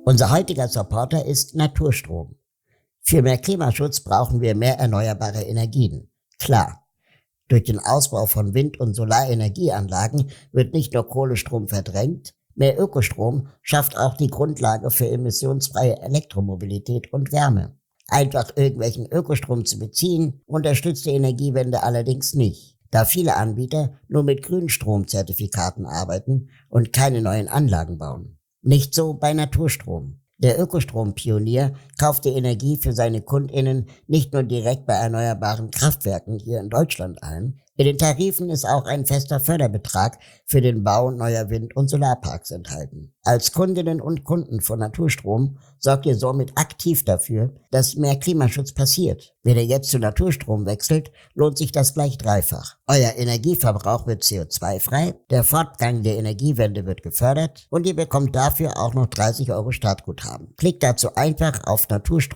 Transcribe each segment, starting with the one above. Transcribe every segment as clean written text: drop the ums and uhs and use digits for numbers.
Unser heutiger Supporter ist Naturstrom. Für mehr Klimaschutz brauchen wir mehr erneuerbare Energien. Klar. Durch den Ausbau von Wind- und Solarenergieanlagen wird nicht nur Kohlestrom verdrängt, mehr Ökostrom schafft auch die Grundlage für emissionsfreie Elektromobilität und Wärme. Einfach irgendwelchen Ökostrom zu beziehen, unterstützt die Energiewende allerdings nicht, da viele Anbieter nur mit Grünstromzertifikaten arbeiten und keine neuen Anlagen bauen. Nicht so bei Naturstrom. Der Ökostrompionier kauft die Energie für seine KundInnen nicht nur direkt bei erneuerbaren Kraftwerken hier in Deutschland ein. In den Tarifen ist auch ein fester Förderbetrag für den Bau neuer Wind- und Solarparks enthalten. Als Kundinnen und Kunden von Naturstrom sorgt ihr somit aktiv dafür, dass mehr Klimaschutz passiert. Wenn ihr jetzt zu Naturstrom wechselt, lohnt sich das gleich dreifach. Euer Energieverbrauch wird CO2-frei, der Fortgang der Energiewende wird gefördert und ihr bekommt dafür auch noch 30 € Startguthaben. Klickt dazu einfach auf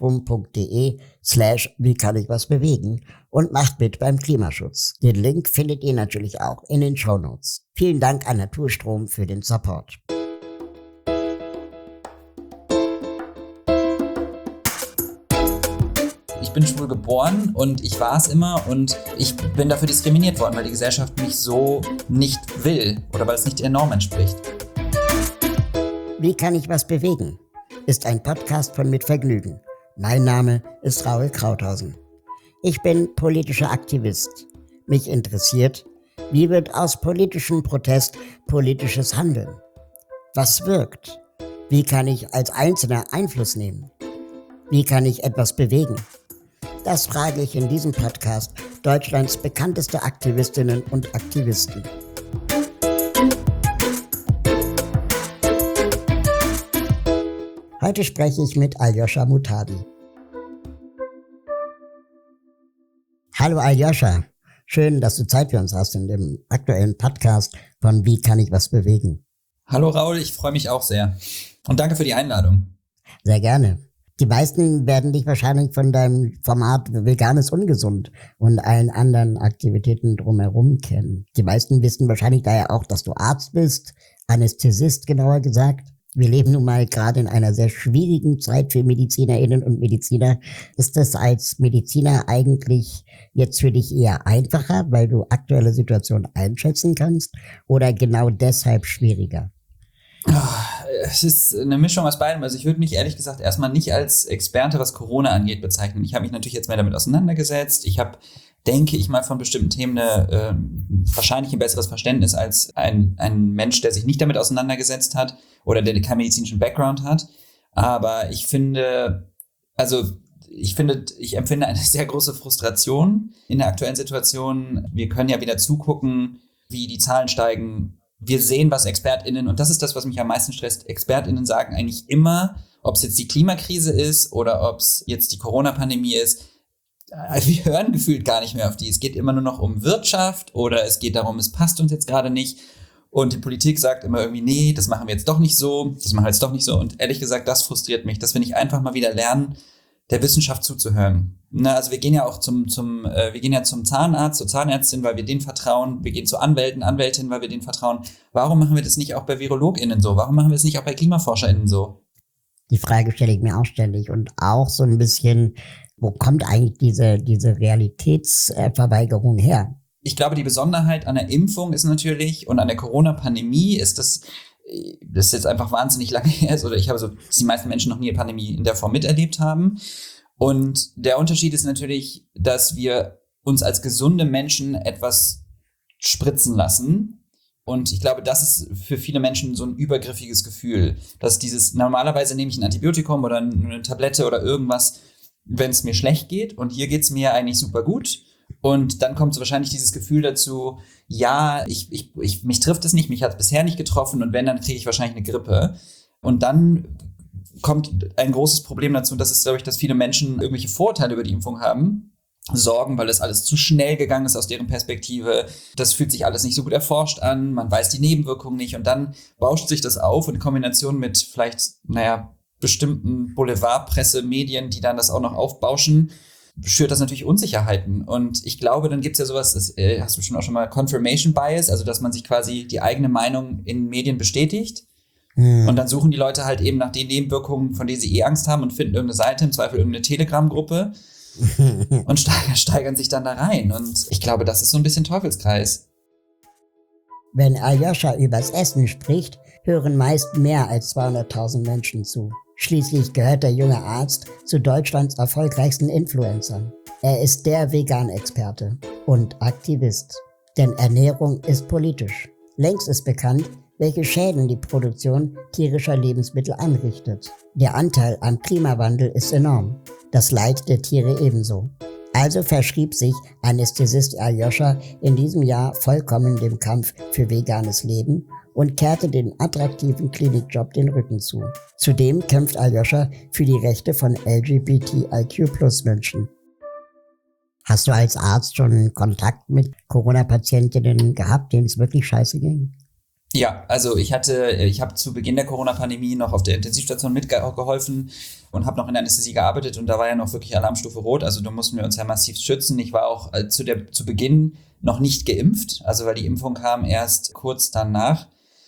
naturstrom.de/wie-kann-ich-was-bewegen und macht mit beim Klimaschutz. Den Link findet ihr natürlich auch in den Shownotes. Vielen Dank an Naturstrom für den Support. Ich bin schwul geboren und ich war es immer und ich bin dafür diskriminiert worden, weil die Gesellschaft mich so nicht will oder weil es nicht der Norm entspricht. Wie kann ich was bewegen? Ist ein Podcast von Mit Vergnügen. Mein Name ist Raoul Krauthausen. Ich bin politischer Aktivist. Mich interessiert, wie wird aus politischem Protest politisches Handeln? Was wirkt? Wie kann ich als Einzelner Einfluss nehmen? Wie kann ich etwas bewegen? Das frage ich in diesem Podcast Deutschlands bekannteste Aktivistinnen und Aktivisten. Heute spreche ich mit Aljoscha Mutadi. Hallo Aljoscha, schön, dass du Zeit für uns hast in dem aktuellen Podcast von Wie kann ich was bewegen? Hallo Raoul, ich freue mich auch sehr. Und danke für die Einladung. Sehr gerne. Die meisten werden dich wahrscheinlich von deinem Format Veganes Ungesund und allen anderen Aktivitäten drumherum kennen. Die meisten wissen wahrscheinlich daher auch, dass du Arzt bist, Anästhesist genauer gesagt. Wir leben nun mal gerade in einer sehr schwierigen Zeit für MedizinerInnen und Mediziner. Ist das als Mediziner eigentlich jetzt für dich eher einfacher, weil du aktuelle Situation einschätzen kannst, oder genau deshalb schwieriger? Es ist eine Mischung aus beidem. Also ich würde mich ehrlich gesagt erstmal nicht als Experte, was Corona angeht, bezeichnen. Ich habe mich natürlich jetzt mehr damit auseinandergesetzt. Ich habe, denke ich mal, von bestimmten Themen wahrscheinlich ein besseres Verständnis als ein Mensch, der sich nicht damit auseinandergesetzt hat oder der keinen medizinischen Background hat. Aber ich empfinde eine sehr große Frustration in der aktuellen Situation. Wir können ja wieder zugucken, wie die Zahlen steigen. Wir sehen, was ExpertInnen, und das ist das, was mich am meisten stresst, ExpertInnen sagen eigentlich immer, ob es jetzt die Klimakrise ist oder ob es jetzt die Corona-Pandemie ist, wir hören gefühlt gar nicht mehr auf die. Es geht immer nur noch um Wirtschaft oder es geht darum, es passt uns jetzt gerade nicht. Und die Politik sagt immer irgendwie, nee, das machen wir jetzt doch nicht so, das machen wir jetzt doch nicht so. Und ehrlich gesagt, das frustriert mich, dass wir nicht einfach mal wieder lernen, der Wissenschaft zuzuhören. Na, also wir gehen ja auch zum Zahnarzt, zur Zahnärztin, weil wir denen vertrauen. Wir gehen zu Anwältinnen, weil wir denen vertrauen. Warum machen wir das nicht auch bei VirologInnen so? Warum machen wir es nicht auch bei KlimaforscherInnen so? Die Frage stelle ich mir auch ständig und auch so ein bisschen, wo kommt eigentlich diese Realitätsverweigerung her? Ich glaube, die Besonderheit an der Impfung ist natürlich und an der Corona-Pandemie ist, dass das jetzt einfach wahnsinnig lange her ist, oder ich habe so, dass die meisten Menschen noch nie eine Pandemie in der Form miterlebt haben. Und der Unterschied ist natürlich, dass wir uns als gesunde Menschen etwas spritzen lassen. Und ich glaube, das ist für viele Menschen so ein übergriffiges Gefühl, dass normalerweise nehme ich ein Antibiotikum oder eine Tablette oder irgendwas, wenn es mir schlecht geht. Und hier geht es mir eigentlich super gut. Und dann kommt so wahrscheinlich dieses Gefühl dazu, ja, mich trifft es nicht, mich hat es bisher nicht getroffen und wenn, dann kriege ich wahrscheinlich eine Grippe. Und dann kommt ein großes Problem dazu, das ist, glaube ich, dass viele Menschen irgendwelche Vorurteile über die Impfung haben, Sorgen, weil das alles zu schnell gegangen ist aus deren Perspektive. Das fühlt sich alles nicht so gut erforscht an, man weiß die Nebenwirkungen nicht und dann bauscht sich das auf und in Kombination mit vielleicht, bestimmten Boulevardpresse, Medien, die dann das auch noch aufbauschen, schürt das natürlich Unsicherheiten. Und ich glaube, dann gibt es ja sowas, das hast du schon mal Confirmation Bias, also dass man sich quasi die eigene Meinung in Medien bestätigt. Und dann suchen die Leute halt eben nach den Nebenwirkungen, von denen sie Angst haben und finden irgendeine Seite, im Zweifel irgendeine Telegram-Gruppe und steigern sich dann da rein. Und ich glaube, das ist so ein bisschen Teufelskreis. Wenn Aljoscha übers Essen spricht, hören meist mehr als 200.000 Menschen zu. Schließlich gehört der junge Arzt zu Deutschlands erfolgreichsten Influencern. Er ist der Vegan-Experte und Aktivist. Denn Ernährung ist politisch. Längst ist bekannt, welche Schäden die Produktion tierischer Lebensmittel anrichtet. Der Anteil am Klimawandel ist enorm, das Leid der Tiere ebenso. Also verschrieb sich Anästhesist Aljoscha in diesem Jahr vollkommen dem Kampf für veganes Leben und kehrte den attraktiven Klinikjob den Rücken zu. Zudem kämpft Aljoscha für die Rechte von LGBTIQ+Menschen. Hast du als Arzt schon Kontakt mit Corona-Patientinnen gehabt, denen es wirklich scheiße ging? Ja, also ich habe zu Beginn der Corona-Pandemie noch auf der Intensivstation mitgeholfen und habe noch in der Anästhesie gearbeitet und da war ja noch wirklich Alarmstufe Rot, also da mussten wir uns ja massiv schützen. Ich war auch zu Beginn noch nicht geimpft, also weil die Impfung kam erst kurz danach.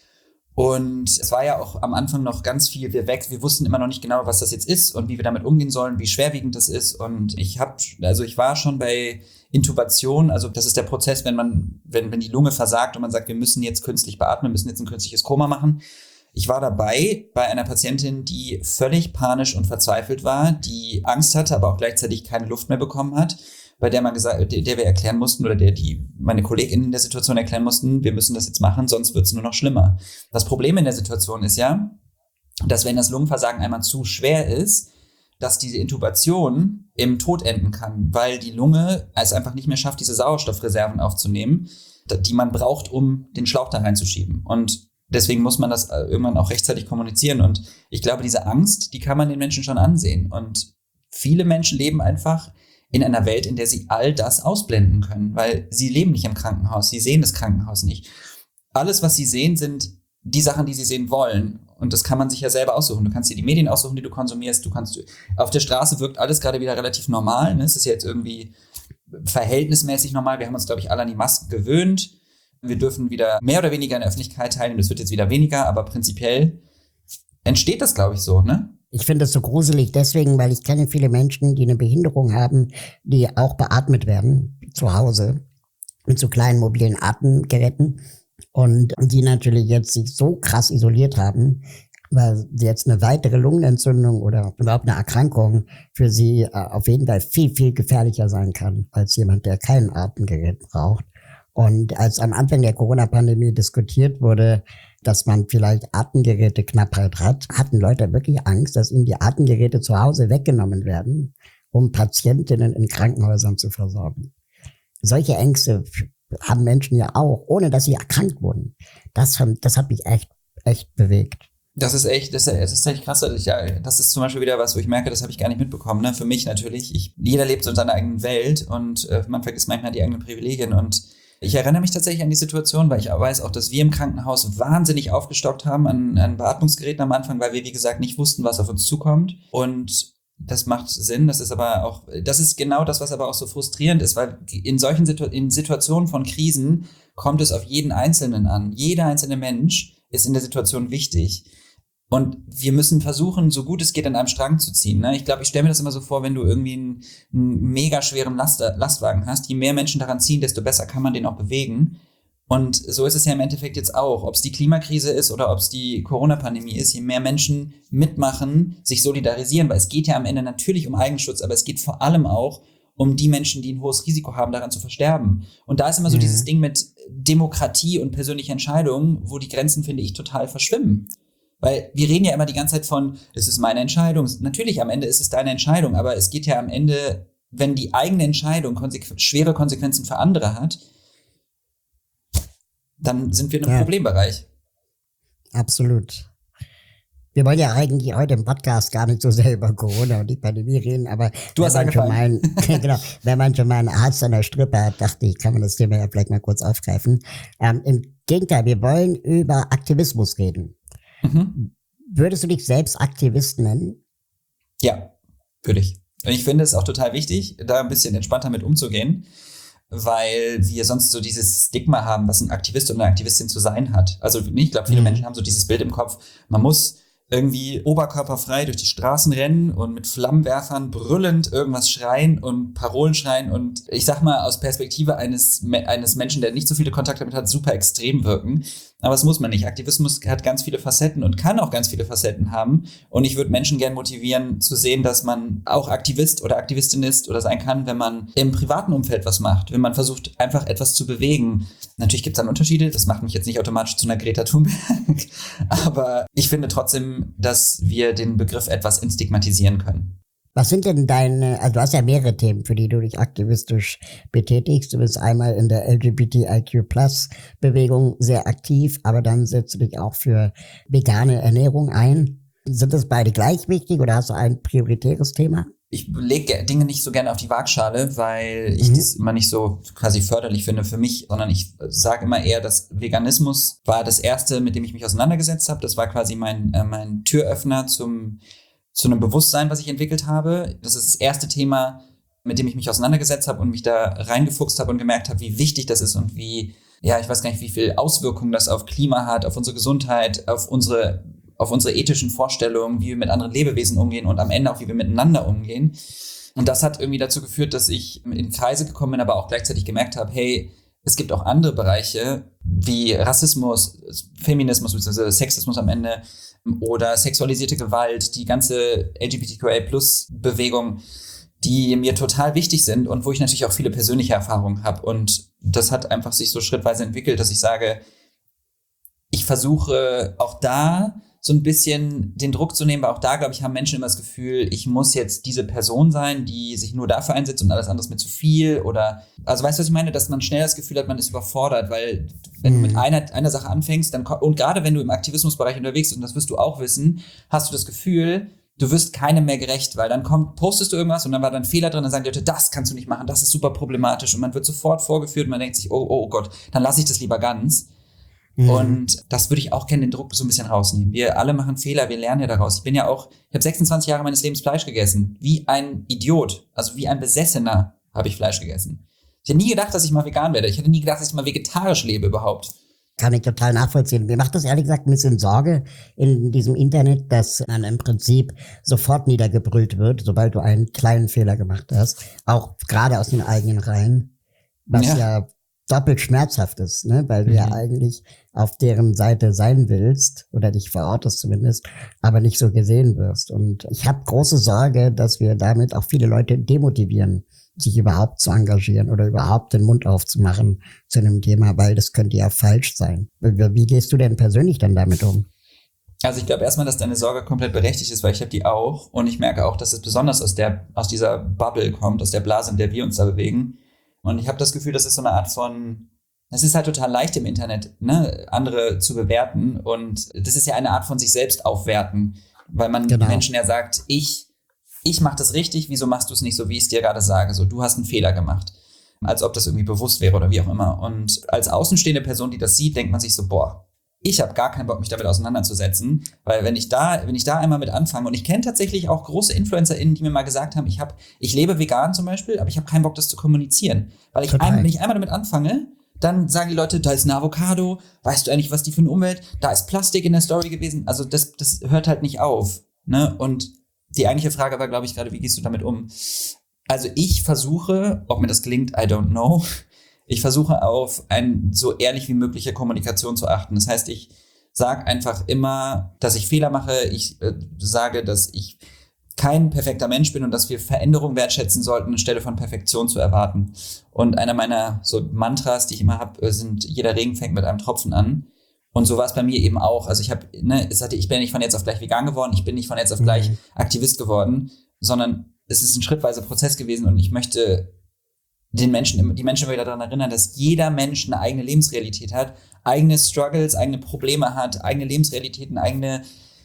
Und es war ja auch am Anfang noch ganz viel, wir wussten immer noch nicht genau, was das jetzt ist und wie wir damit umgehen sollen, wie schwerwiegend das ist. Und ich war schon bei Intubation, also das ist der Prozess, wenn die Lunge versagt und man sagt, wir müssen jetzt künstlich beatmen, müssen jetzt ein künstliches Koma machen. Ich war dabei bei einer Patientin, die völlig panisch und verzweifelt war, die Angst hatte, aber auch gleichzeitig keine Luft mehr bekommen hat, bei der der wir erklären mussten oder meine KollegInnen in der Situation erklären mussten, wir müssen das jetzt machen, sonst wird es nur noch schlimmer. Das Problem in der Situation ist ja, dass wenn das Lungenversagen einmal zu schwer ist, dass diese Intubation im Tod enden kann, weil die Lunge es einfach nicht mehr schafft, diese Sauerstoffreserven aufzunehmen, die man braucht, um den Schlauch da reinzuschieben. Und deswegen muss man das irgendwann auch rechtzeitig kommunizieren. Und ich glaube, diese Angst, die kann man den Menschen schon ansehen. Und viele Menschen leben einfach in einer Welt, in der sie all das ausblenden können, weil sie leben nicht im Krankenhaus, sie sehen das Krankenhaus nicht. Alles, was sie sehen, sind die Sachen, die sie sehen wollen. Und das kann man sich ja selber aussuchen. Du kannst dir die Medien aussuchen, die du konsumierst. Auf der Straße wirkt alles gerade wieder relativ normal. Ne? Es ist jetzt irgendwie verhältnismäßig normal. Wir haben uns, glaube ich, alle an die Masken gewöhnt. Wir dürfen wieder mehr oder weniger in der Öffentlichkeit teilnehmen. Das wird jetzt wieder weniger, aber prinzipiell entsteht das, glaube ich, so, ne? Ich finde das so gruselig deswegen, weil ich kenne viele Menschen, die eine Behinderung haben, die auch beatmet werden zu Hause mit so kleinen mobilen Atemgeräten und die natürlich jetzt sich so krass isoliert haben, weil jetzt eine weitere Lungenentzündung oder überhaupt eine Erkrankung für sie auf jeden Fall viel, viel gefährlicher sein kann als jemand, der kein Atemgerät braucht. Und als am Anfang der Corona-Pandemie diskutiert wurde, dass man vielleicht Atemgeräteknappheit hat, hatten Leute wirklich Angst, dass ihnen die Atemgeräte zu Hause weggenommen werden, um Patientinnen in Krankenhäusern zu versorgen. Solche Ängste haben Menschen ja auch, ohne dass sie erkrankt wurden. Das hat mich echt bewegt. Das ist echt krass. Das ist zum Beispiel wieder was, wo ich merke, das habe ich gar nicht mitbekommen. Ne? Für mich natürlich. Jeder lebt so in seiner eigenen Welt und man vergisst manchmal die eigenen Privilegien. Und ich erinnere mich tatsächlich an die Situation, weil ich weiß auch, dass wir im Krankenhaus wahnsinnig aufgestockt haben an Beatmungsgeräten am Anfang, weil wir, wie gesagt, nicht wussten, was auf uns zukommt. Und das macht Sinn. Das ist genau das, was aber auch so frustrierend ist, weil in solchen Situationen von Krisen kommt es auf jeden Einzelnen an. Jeder einzelne Mensch ist in der Situation wichtig. Und wir müssen versuchen, so gut es geht, an einem Strang zu ziehen. Ne? Ich glaube, ich stelle mir das immer so vor, wenn du irgendwie einen mega schweren Lastwagen hast, je mehr Menschen daran ziehen, desto besser kann man den auch bewegen. Und so ist es ja im Endeffekt jetzt auch. Ob es die Klimakrise ist oder ob es die Corona-Pandemie ist, je mehr Menschen mitmachen, sich solidarisieren, weil es geht ja am Ende natürlich um Eigenschutz, aber es geht vor allem auch um die Menschen, die ein hohes Risiko haben, daran zu versterben. Und da ist immer so dieses Ding mit Demokratie und persönlicher Entscheidung, wo die Grenzen, finde ich, total verschwimmen. Weil wir reden ja immer die ganze Zeit von, es ist meine Entscheidung. Natürlich, am Ende ist es deine Entscheidung, aber es geht ja am Ende, wenn die eigene Entscheidung schwere Konsequenzen für andere hat, dann sind wir in einem Problembereich. Absolut. Wir wollen ja eigentlich heute im Podcast gar nicht so sehr über Corona und die Pandemie reden, aber wenn man schon mal einen Arzt an der Strippe hat, dachte ich, kann man das Thema ja vielleicht mal kurz aufgreifen. Im Gegenteil, wir wollen über Aktivismus reden. Würdest du dich selbst Aktivist nennen? Ja, würde ich. Und ich finde es auch total wichtig, da ein bisschen entspannter mit umzugehen. weil wir sonst so dieses Stigma haben, was ein Aktivist oder eine Aktivistin zu sein hat. Also ich glaube, viele Menschen haben so dieses Bild im Kopf, man muss irgendwie oberkörperfrei durch die Straßen rennen und mit Flammenwerfern brüllend irgendwas schreien und Parolen schreien und ich sag mal aus Perspektive eines Menschen, der nicht so viele Kontakte damit hat, super extrem wirken. Aber das muss man nicht. Aktivismus hat ganz viele Facetten und kann auch ganz viele Facetten haben. Und ich würde Menschen gern motivieren zu sehen, dass man auch Aktivist oder Aktivistin ist oder sein kann, wenn man im privaten Umfeld was macht, wenn man versucht, einfach etwas zu bewegen. Natürlich gibt es dann Unterschiede. Das macht mich jetzt nicht automatisch zu einer Greta Thunberg. Aber ich finde trotzdem, dass wir den Begriff etwas entstigmatisieren können. Was sind denn also du hast ja mehrere Themen, für die du dich aktivistisch betätigst. Du bist einmal in der LGBTIQ+-Bewegung sehr aktiv, aber dann setzt du dich auch für vegane Ernährung ein. Sind das beide gleich wichtig oder hast du ein prioritäres Thema? Ich lege Dinge nicht so gerne auf die Waagschale, weil ich das immer nicht so quasi förderlich finde für mich, sondern ich sage immer eher, dass Veganismus war das Erste, mit dem ich mich auseinandergesetzt habe. Das war quasi mein Türöffner zu einem Bewusstsein, was ich entwickelt habe. Das ist das erste Thema, mit dem ich mich auseinandergesetzt habe und mich da reingefuchst habe und gemerkt habe, wie wichtig das ist und wie, ja, ich weiß gar nicht, wie viel Auswirkungen das auf Klima hat, auf unsere Gesundheit, auf unsere ethischen Vorstellungen, wie wir mit anderen Lebewesen umgehen und am Ende auch, wie wir miteinander umgehen. Und das hat irgendwie dazu geführt, dass ich in Kreise gekommen bin, aber auch gleichzeitig gemerkt habe, hey, es gibt auch andere Bereiche wie Rassismus, Feminismus bzw. Sexismus am Ende oder sexualisierte Gewalt, die ganze LGBTQIA+-Bewegung, die mir total wichtig sind und wo ich natürlich auch viele persönliche Erfahrungen habe. Und das hat einfach sich so schrittweise entwickelt, dass ich sage, ich versuche auch da so ein bisschen den Druck zu nehmen, weil auch da, glaube ich, haben Menschen immer das Gefühl, ich muss jetzt diese Person sein, die sich nur dafür einsetzt und alles andere ist mir zu viel oder, also weißt du, was ich meine, dass man schnell das Gefühl hat, man ist überfordert, weil wenn du mit einer Sache anfängst, dann, und gerade wenn du im Aktivismusbereich unterwegs bist, und das wirst du auch wissen, hast du das Gefühl, du wirst keinem mehr gerecht, weil dann postest du irgendwas und dann war da ein Fehler drin, dann sagen die Leute, das kannst du nicht machen, das ist super problematisch und man wird sofort vorgeführt und man denkt sich, oh Gott, dann lasse ich das lieber ganz. Und das würde ich auch gerne den Druck so ein bisschen rausnehmen. Wir alle machen Fehler, wir lernen ja daraus. Ich habe 26 Jahre meines Lebens Fleisch gegessen. Wie ein Idiot, also wie ein Besessener habe ich Fleisch gegessen. Ich hätte nie gedacht, dass ich mal vegan werde. Ich hätte nie gedacht, dass ich mal vegetarisch lebe überhaupt. Kann ich total nachvollziehen. Mir macht das ehrlich gesagt ein bisschen Sorge in diesem Internet, dass man im Prinzip sofort niedergebrüllt wird, sobald du einen kleinen Fehler gemacht hast. Auch gerade aus den eigenen Reihen. Was ja doppelt schmerzhaft ist, ne? Weil du ja eigentlich auf deren Seite sein willst oder dich verortest zumindest, aber nicht so gesehen wirst. Und ich habe große Sorge, dass wir damit auch viele Leute demotivieren, sich überhaupt zu engagieren oder überhaupt den Mund aufzumachen zu einem Thema, weil das könnte ja falsch sein. Wie gehst du denn persönlich dann damit um? Also ich glaube erstmal, dass deine Sorge komplett berechtigt ist, weil ich habe die auch und ich merke auch, dass es besonders aus dieser Bubble kommt, aus der Blase, in der wir uns da bewegen. Und ich habe das Gefühl, das ist so eine Art von, es ist halt total leicht im Internet, ne, andere zu bewerten. Und das ist ja eine Art von sich selbst aufwerten, weil man Menschen ja sagt, ich mache das richtig, wieso machst du es nicht so, wie ich es dir gerade sage? So, du hast einen Fehler gemacht. Als ob das irgendwie bewusst wäre oder wie auch immer. Und als außenstehende Person, die das sieht, denkt man sich so, boah, ich habe gar keinen Bock, mich damit auseinanderzusetzen, weil wenn ich da einmal mit anfange, und ich kenne tatsächlich auch große InfluencerInnen, die mir mal gesagt haben, ich lebe vegan zum Beispiel, aber ich habe keinen Bock, das zu kommunizieren. Weil wenn ich einmal damit anfange, dann sagen die Leute, da ist eine Avocado, weißt du eigentlich, was die für eine Umwelt, da ist Plastik in der Story gewesen, also das hört halt nicht auf, ne? Und die eigentliche Frage war, glaube ich, gerade, wie gehst du damit um? Also ich versuche, ob mir das gelingt, I don't know, ich versuche auf so ehrlich wie mögliche Kommunikation zu achten. Das heißt, ich sage einfach immer, dass ich Fehler mache. Ich sage, dass ich kein perfekter Mensch bin und dass wir Veränderung wertschätzen sollten, anstelle von Perfektion zu erwarten. Und einer meiner so Mantras, die ich immer habe, sind, jeder Regen fängt mit einem Tropfen an. Und so war es bei mir eben auch. Also ich bin ja nicht von jetzt auf gleich vegan geworden, ich bin nicht von jetzt auf gleich Aktivist geworden, sondern es ist ein schrittweiser Prozess gewesen und ich möchte die Menschen immer wieder daran erinnern, dass jeder Mensch eine eigene Lebensrealität hat, eigene Struggles, eigene Probleme hat, eigene Lebensrealitäten, eigene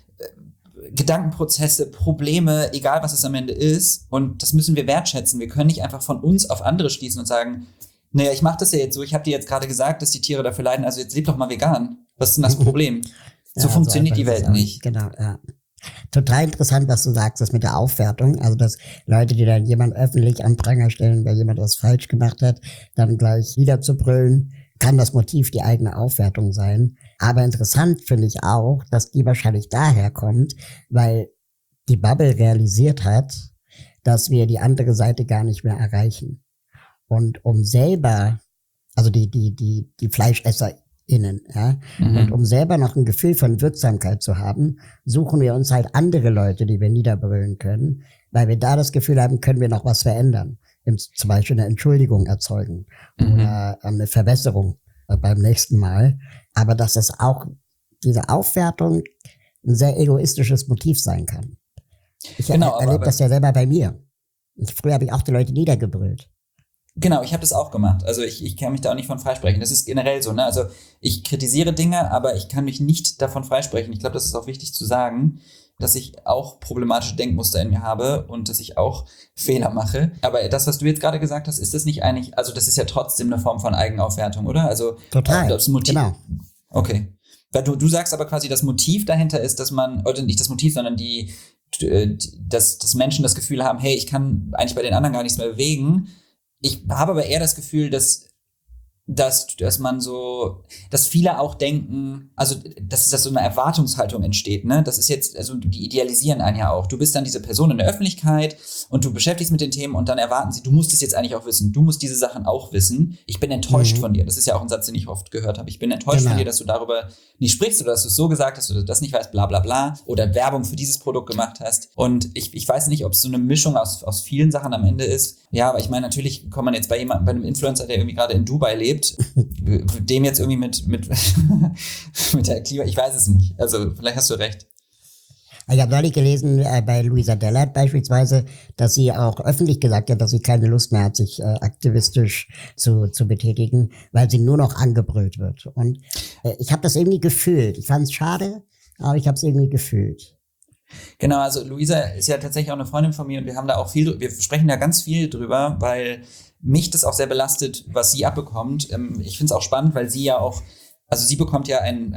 Gedankenprozesse, Probleme, egal was es am Ende ist. Und das müssen wir wertschätzen. Wir können nicht einfach von uns auf andere schließen und sagen, naja, ich mache das ja jetzt so, ich habe dir jetzt gerade gesagt, dass die Tiere dafür leiden, also jetzt leb doch mal vegan. Was ist denn das Problem? So funktioniert die Welt nicht. Genau, ja. Total interessant, was du sagst, das mit der Aufwertung. Also, dass Leute, die dann jemand öffentlich am Pranger stellen, weil jemand was falsch gemacht hat, dann gleich wieder zu brüllen, kann das Motiv die eigene Aufwertung sein. Aber interessant finde ich auch, dass die wahrscheinlich daher kommt, weil die Bubble realisiert hat, dass wir die andere Seite gar nicht mehr erreichen. Und um selber, also die FleischesserInnen, ja, und um selber noch ein Gefühl von Wirksamkeit zu haben, suchen wir uns halt andere Leute, die wir niederbrüllen können, weil wir da das Gefühl haben, können wir noch was verändern. Zum Beispiel eine Entschuldigung erzeugen oder eine Verbesserung beim nächsten Mal. Aber dass das auch, diese Aufwertung, ein sehr egoistisches Motiv sein kann. Ich erlebe das ja selber bei mir. Früher habe ich auch die Leute niedergebrüllt. Genau, ich habe das auch gemacht. Also ich kann mich da auch nicht von freisprechen. Das ist generell so, ne? Also ich kritisiere Dinge, aber ich kann mich nicht davon freisprechen. Ich glaube, das ist auch wichtig zu sagen, dass ich auch problematische Denkmuster in mir habe und dass ich auch Fehler mache. Aber das, was du jetzt gerade gesagt hast, ist das nicht eigentlich, also das ist ja trotzdem eine Form von Eigenaufwertung, oder? Also total, das Motiv, genau. Okay. Weil du sagst aber quasi, das Motiv dahinter ist, dass man, oder nicht das Motiv, sondern dass Menschen das Gefühl haben, hey, ich kann eigentlich bei den anderen gar nichts mehr bewegen. Ich habe aber eher das Gefühl, dass man so, dass viele auch denken, also dass so eine Erwartungshaltung entsteht, ne? Das ist jetzt, also die idealisieren einen ja auch. Du bist dann diese Person in der Öffentlichkeit und du beschäftigst mit den Themen und dann erwarten sie, du musst es jetzt eigentlich auch wissen. Du musst diese Sachen auch wissen. Ich bin enttäuscht von dir. Das ist ja auch ein Satz, den ich oft gehört habe. Ich bin enttäuscht von dir, dass du darüber nicht sprichst oder dass du es so gesagt hast oder das nicht weißt, bla bla bla. Oder Werbung für dieses Produkt gemacht hast. Und ich weiß nicht, ob es so eine Mischung aus vielen Sachen am Ende ist. Ja, aber ich meine, natürlich kommt man jetzt bei einem Influencer, der irgendwie gerade in Dubai lebt, dem jetzt irgendwie mit mit der Klima, ich weiß es nicht. Also vielleicht hast du recht. Ich habe neulich gelesen, bei Luisa Dellert beispielsweise, dass sie auch öffentlich gesagt hat, dass sie keine Lust mehr hat, sich aktivistisch zu betätigen, weil sie nur noch angebrüllt wird. Und ich habe das irgendwie gefühlt. Ich fand es schade, aber ich habe es irgendwie gefühlt. Genau, also Luisa ist ja tatsächlich auch eine Freundin von mir und wir sprechen da ganz viel drüber, weil mich das auch sehr belastet, was sie abbekommt. Ich finde es auch spannend, weil sie ja auch, also sie bekommt ja ein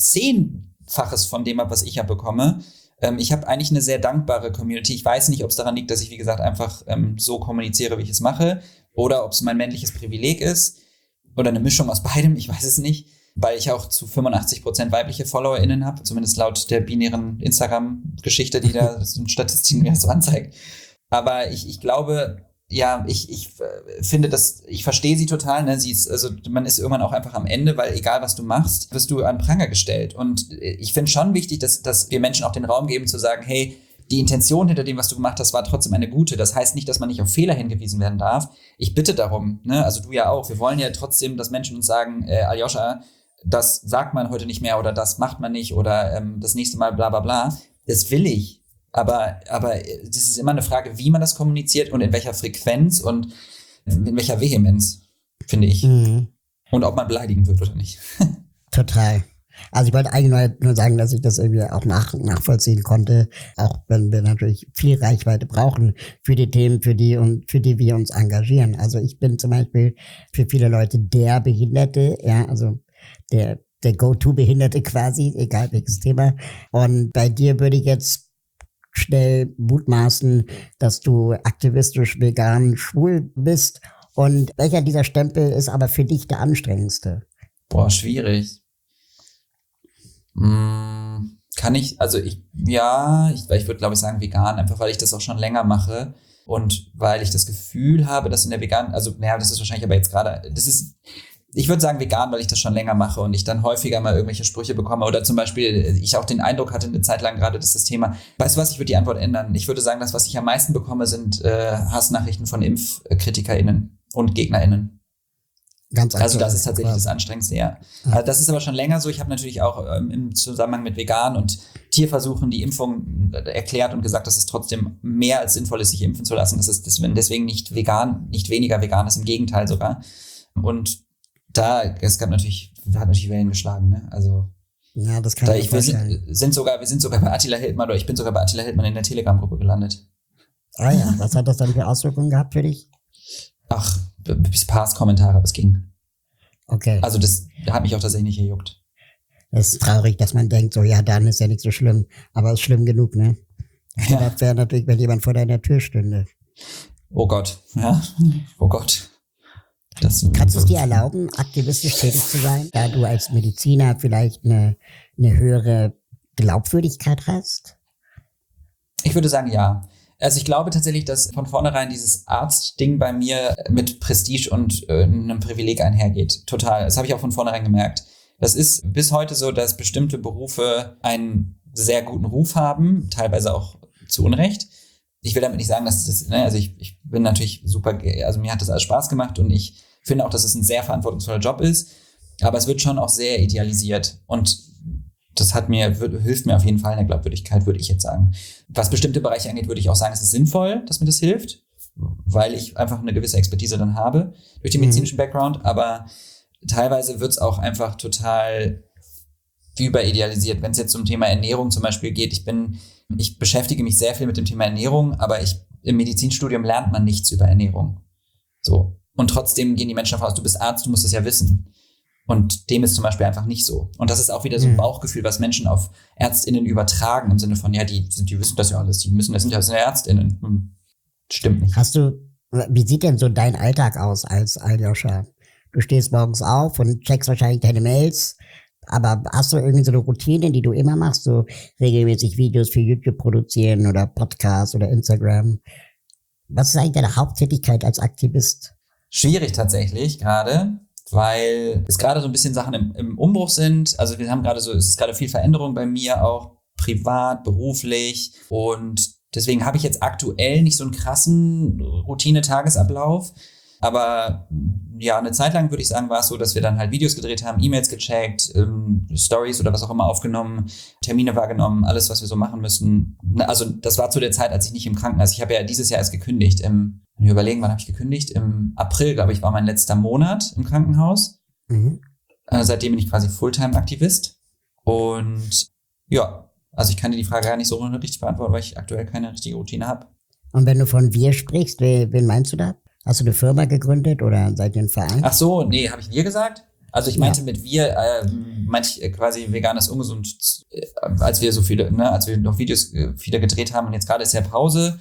10-faches von dem ab, was ich abbekomme. Ich habe eigentlich eine sehr dankbare Community. Ich weiß nicht, ob es daran liegt, dass ich, wie gesagt, einfach so kommuniziere, wie ich es mache, oder ob es mein männliches Privileg ist oder eine Mischung aus beidem, ich weiß es nicht. Weil ich auch zu 85% weibliche FollowerInnen habe, zumindest laut der binären Instagram-Geschichte, die da Statistiken mir so anzeigt. Aber ich glaube, ja, ich finde das, ich verstehe sie total, ne? Also man ist irgendwann auch einfach am Ende, weil egal was du machst, wirst du an Pranger gestellt. Und ich finde schon wichtig, dass wir Menschen auch den Raum geben zu sagen, hey, die Intention hinter dem, was du gemacht hast, war trotzdem eine gute. Das heißt nicht, dass man nicht auf Fehler hingewiesen werden darf. Ich bitte darum, ne? Also du ja auch. Wir wollen ja trotzdem, dass Menschen uns sagen, Aljoscha, das sagt man heute nicht mehr oder das macht man nicht oder das nächste Mal bla bla bla. Das will ich. Aber das ist immer eine Frage, wie man das kommuniziert und in welcher Frequenz und in welcher Vehemenz, finde ich. Und ob man beleidigen wird oder nicht. Total. Also ich wollte eigentlich nur sagen, dass ich das irgendwie auch nachvollziehen konnte, auch wenn wir natürlich viel Reichweite brauchen für die Themen, für die wir uns engagieren. Also ich bin zum Beispiel für viele Leute der Behinderte, ja, also der Go-To-Behinderte quasi, egal welches Thema. Und bei dir würde ich jetzt schnell mutmaßen, dass du aktivistisch, vegan, schwul bist. Und welcher dieser Stempel ist aber für dich der anstrengendste? Boah, schwierig. Ich würde glaube ich sagen vegan, einfach weil ich das auch schon länger mache und weil ich das Gefühl habe, dass in der veganen, das ist wahrscheinlich aber jetzt gerade, ich würde sagen vegan, weil ich das schon länger mache und ich dann häufiger mal irgendwelche Sprüche bekomme oder zum Beispiel ich auch den Eindruck hatte eine Zeit lang gerade, dass das Thema, weißt du was, ich würde die Antwort ändern. Ich würde sagen, das, was ich am meisten bekomme, sind Hassnachrichten von ImpfkritikerInnen und GegnerInnen. Ganz aktuell, also das ist tatsächlich das Anstrengendste, ja. Also das ist aber schon länger so. Ich habe natürlich auch im Zusammenhang mit Vegan und Tierversuchen die Impfung erklärt und gesagt, dass es trotzdem mehr als sinnvoll ist, sich impfen zu lassen. Dass es deswegen nicht weniger vegan ist, im Gegenteil sogar. Und hat natürlich Wellen geschlagen, ne? Also ja, das kann ich vorstellen. Wir sind sogar bei Attila Hildmann, oder ich bin sogar bei Attila Hildmann in der Telegram-Gruppe gelandet. Ah ja, was hat das dann für Auswirkungen gehabt für dich? Ach, bis Pass-Kommentare, aber es ging. Okay. Also das hat mich auch tatsächlich nicht gejuckt. Das ist traurig, dass man denkt, so, ja, dann ist ja nicht so schlimm. Aber ist schlimm genug, ne? Das wäre natürlich, wenn jemand vor deiner Tür stünde. Oh Gott, ja. Oh Gott. Kannst du es dir erlauben, aktivistisch tätig zu sein, da du als Mediziner vielleicht eine höhere Glaubwürdigkeit hast? Ich würde sagen, ja. Also ich glaube tatsächlich, dass von vornherein dieses Arztding bei mir mit Prestige und einem Privileg einhergeht. Total. Das habe ich auch von vornherein gemerkt. Das ist bis heute so, dass bestimmte Berufe einen sehr guten Ruf haben, teilweise auch zu Unrecht. Ich will damit nicht sagen, dass das, ne, also ich bin natürlich super, also mir hat das alles Spaß gemacht und ich finde auch, dass es ein sehr verantwortungsvoller Job ist, aber es wird schon auch sehr idealisiert und das hilft mir auf jeden Fall in der Glaubwürdigkeit, würde ich jetzt sagen. Was bestimmte Bereiche angeht, würde ich auch sagen, es ist sinnvoll, dass mir das hilft, weil ich einfach eine gewisse Expertise dann habe durch den medizinischen Background, aber teilweise wird es auch einfach total überidealisiert, wenn es jetzt zum Thema Ernährung zum Beispiel geht. Ich beschäftige mich sehr viel mit dem Thema Ernährung, aber im Medizinstudium lernt man nichts über Ernährung. So. Und trotzdem gehen die Menschen davon aus, du bist Arzt, du musst das ja wissen. Und dem ist zum Beispiel einfach nicht so. Und das ist auch wieder so ein Bauchgefühl, was Menschen auf ÄrztInnen übertragen, im Sinne von, ja, die wissen das ja alles, das sind ja ÄrztInnen. Stimmt nicht. Wie sieht denn so dein Alltag aus als Aljoscha? Du stehst morgens auf und checkst wahrscheinlich deine Mails, aber hast du irgendwie so eine Routine, die du immer machst, so regelmäßig Videos für YouTube produzieren oder Podcasts oder Instagram? Was ist eigentlich deine Haupttätigkeit als Aktivist? Schwierig tatsächlich gerade, weil es gerade so ein bisschen Sachen im Umbruch sind. Also es ist gerade viel Veränderung bei mir, auch privat, beruflich. Und deswegen habe ich jetzt aktuell nicht so einen krassen Routine-Tagesablauf. Aber ja, eine Zeit lang würde ich sagen, war es so, dass wir dann halt Videos gedreht haben, E-Mails gecheckt, Stories oder was auch immer aufgenommen, Termine wahrgenommen, alles, was wir so machen müssen. Also das war zu der Zeit, als ich nicht im Krankenhaus. Ich habe ja dieses Jahr erst gekündigt. Wenn wir überlegen, wann habe ich gekündigt? Im April, glaube ich, war mein letzter Monat im Krankenhaus. Seitdem bin ich quasi Fulltime-Aktivist. Und ja, also ich kann dir die Frage gar nicht so richtig beantworten, weil ich aktuell keine richtige Routine habe. Und wenn du von wir sprichst, wen meinst du da? Hast du eine Firma gegründet oder seid ihr ein Verein? Ach so, nee, habe ich wir gesagt? Also ich meinte mit wir, meinte ich quasi veganes Ungesund, als wir so viele, ne, als wir noch Videos viele gedreht haben und jetzt gerade ist ja Pause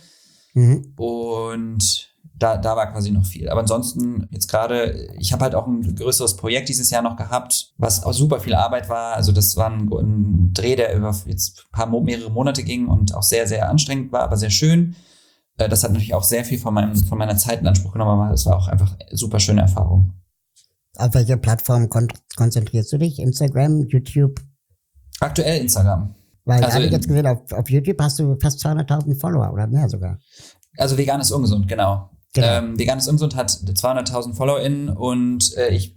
und da war quasi noch viel. Aber ansonsten jetzt gerade, ich habe halt auch ein größeres Projekt dieses Jahr noch gehabt, was auch super viel Arbeit war. Also das war ein Dreh, der über jetzt mehrere Monate ging und auch sehr, sehr anstrengend war, aber sehr schön. Das hat natürlich auch sehr viel von meiner Zeit in Anspruch genommen, aber das war auch einfach eine super schöne Erfahrung. Auf welche Plattform konzentrierst du dich? Instagram, YouTube? Aktuell Instagram. Weil da habe ich jetzt gesehen, auf YouTube hast du fast 200.000 Follower oder mehr sogar. Also veganes Ungesund, genau. Veganes Ungesund hat 200.000 FollowerInnen und ich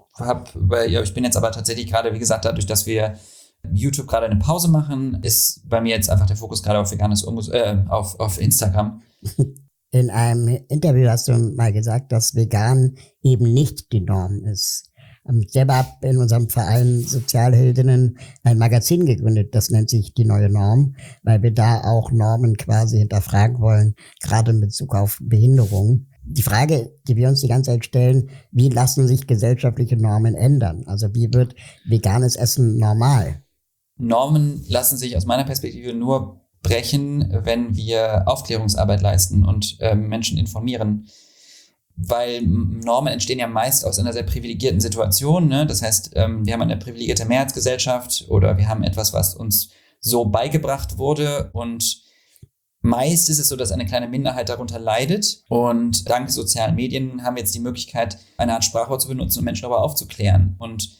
bin jetzt aber tatsächlich gerade, wie gesagt, dadurch, dass wir YouTube gerade eine Pause machen, ist bei mir jetzt einfach der Fokus gerade auf veganes Ungesund, auf Instagram. In einem Interview hast du mal gesagt, dass vegan eben nicht die Norm ist. Ich selber habe in unserem Verein Sozialheldinnen ein Magazin gegründet, das nennt sich Die neue Norm, weil wir da auch Normen quasi hinterfragen wollen, gerade in Bezug auf Behinderung. Die Frage, die wir uns die ganze Zeit stellen, wie lassen sich gesellschaftliche Normen ändern? Also wie wird veganes Essen normal? Normen lassen sich aus meiner Perspektive nur brechen, wenn wir Aufklärungsarbeit leisten und Menschen informieren. Weil Normen entstehen ja meist aus einer sehr privilegierten Situation. Ne? Das heißt, wir haben eine privilegierte Mehrheitsgesellschaft oder wir haben etwas, was uns so beigebracht wurde. Und meist ist es so, dass eine kleine Minderheit darunter leidet. Und dank sozialen Medien haben wir jetzt die Möglichkeit, eine Art Sprachrohr zu benutzen, um Menschen darüber aufzuklären. Und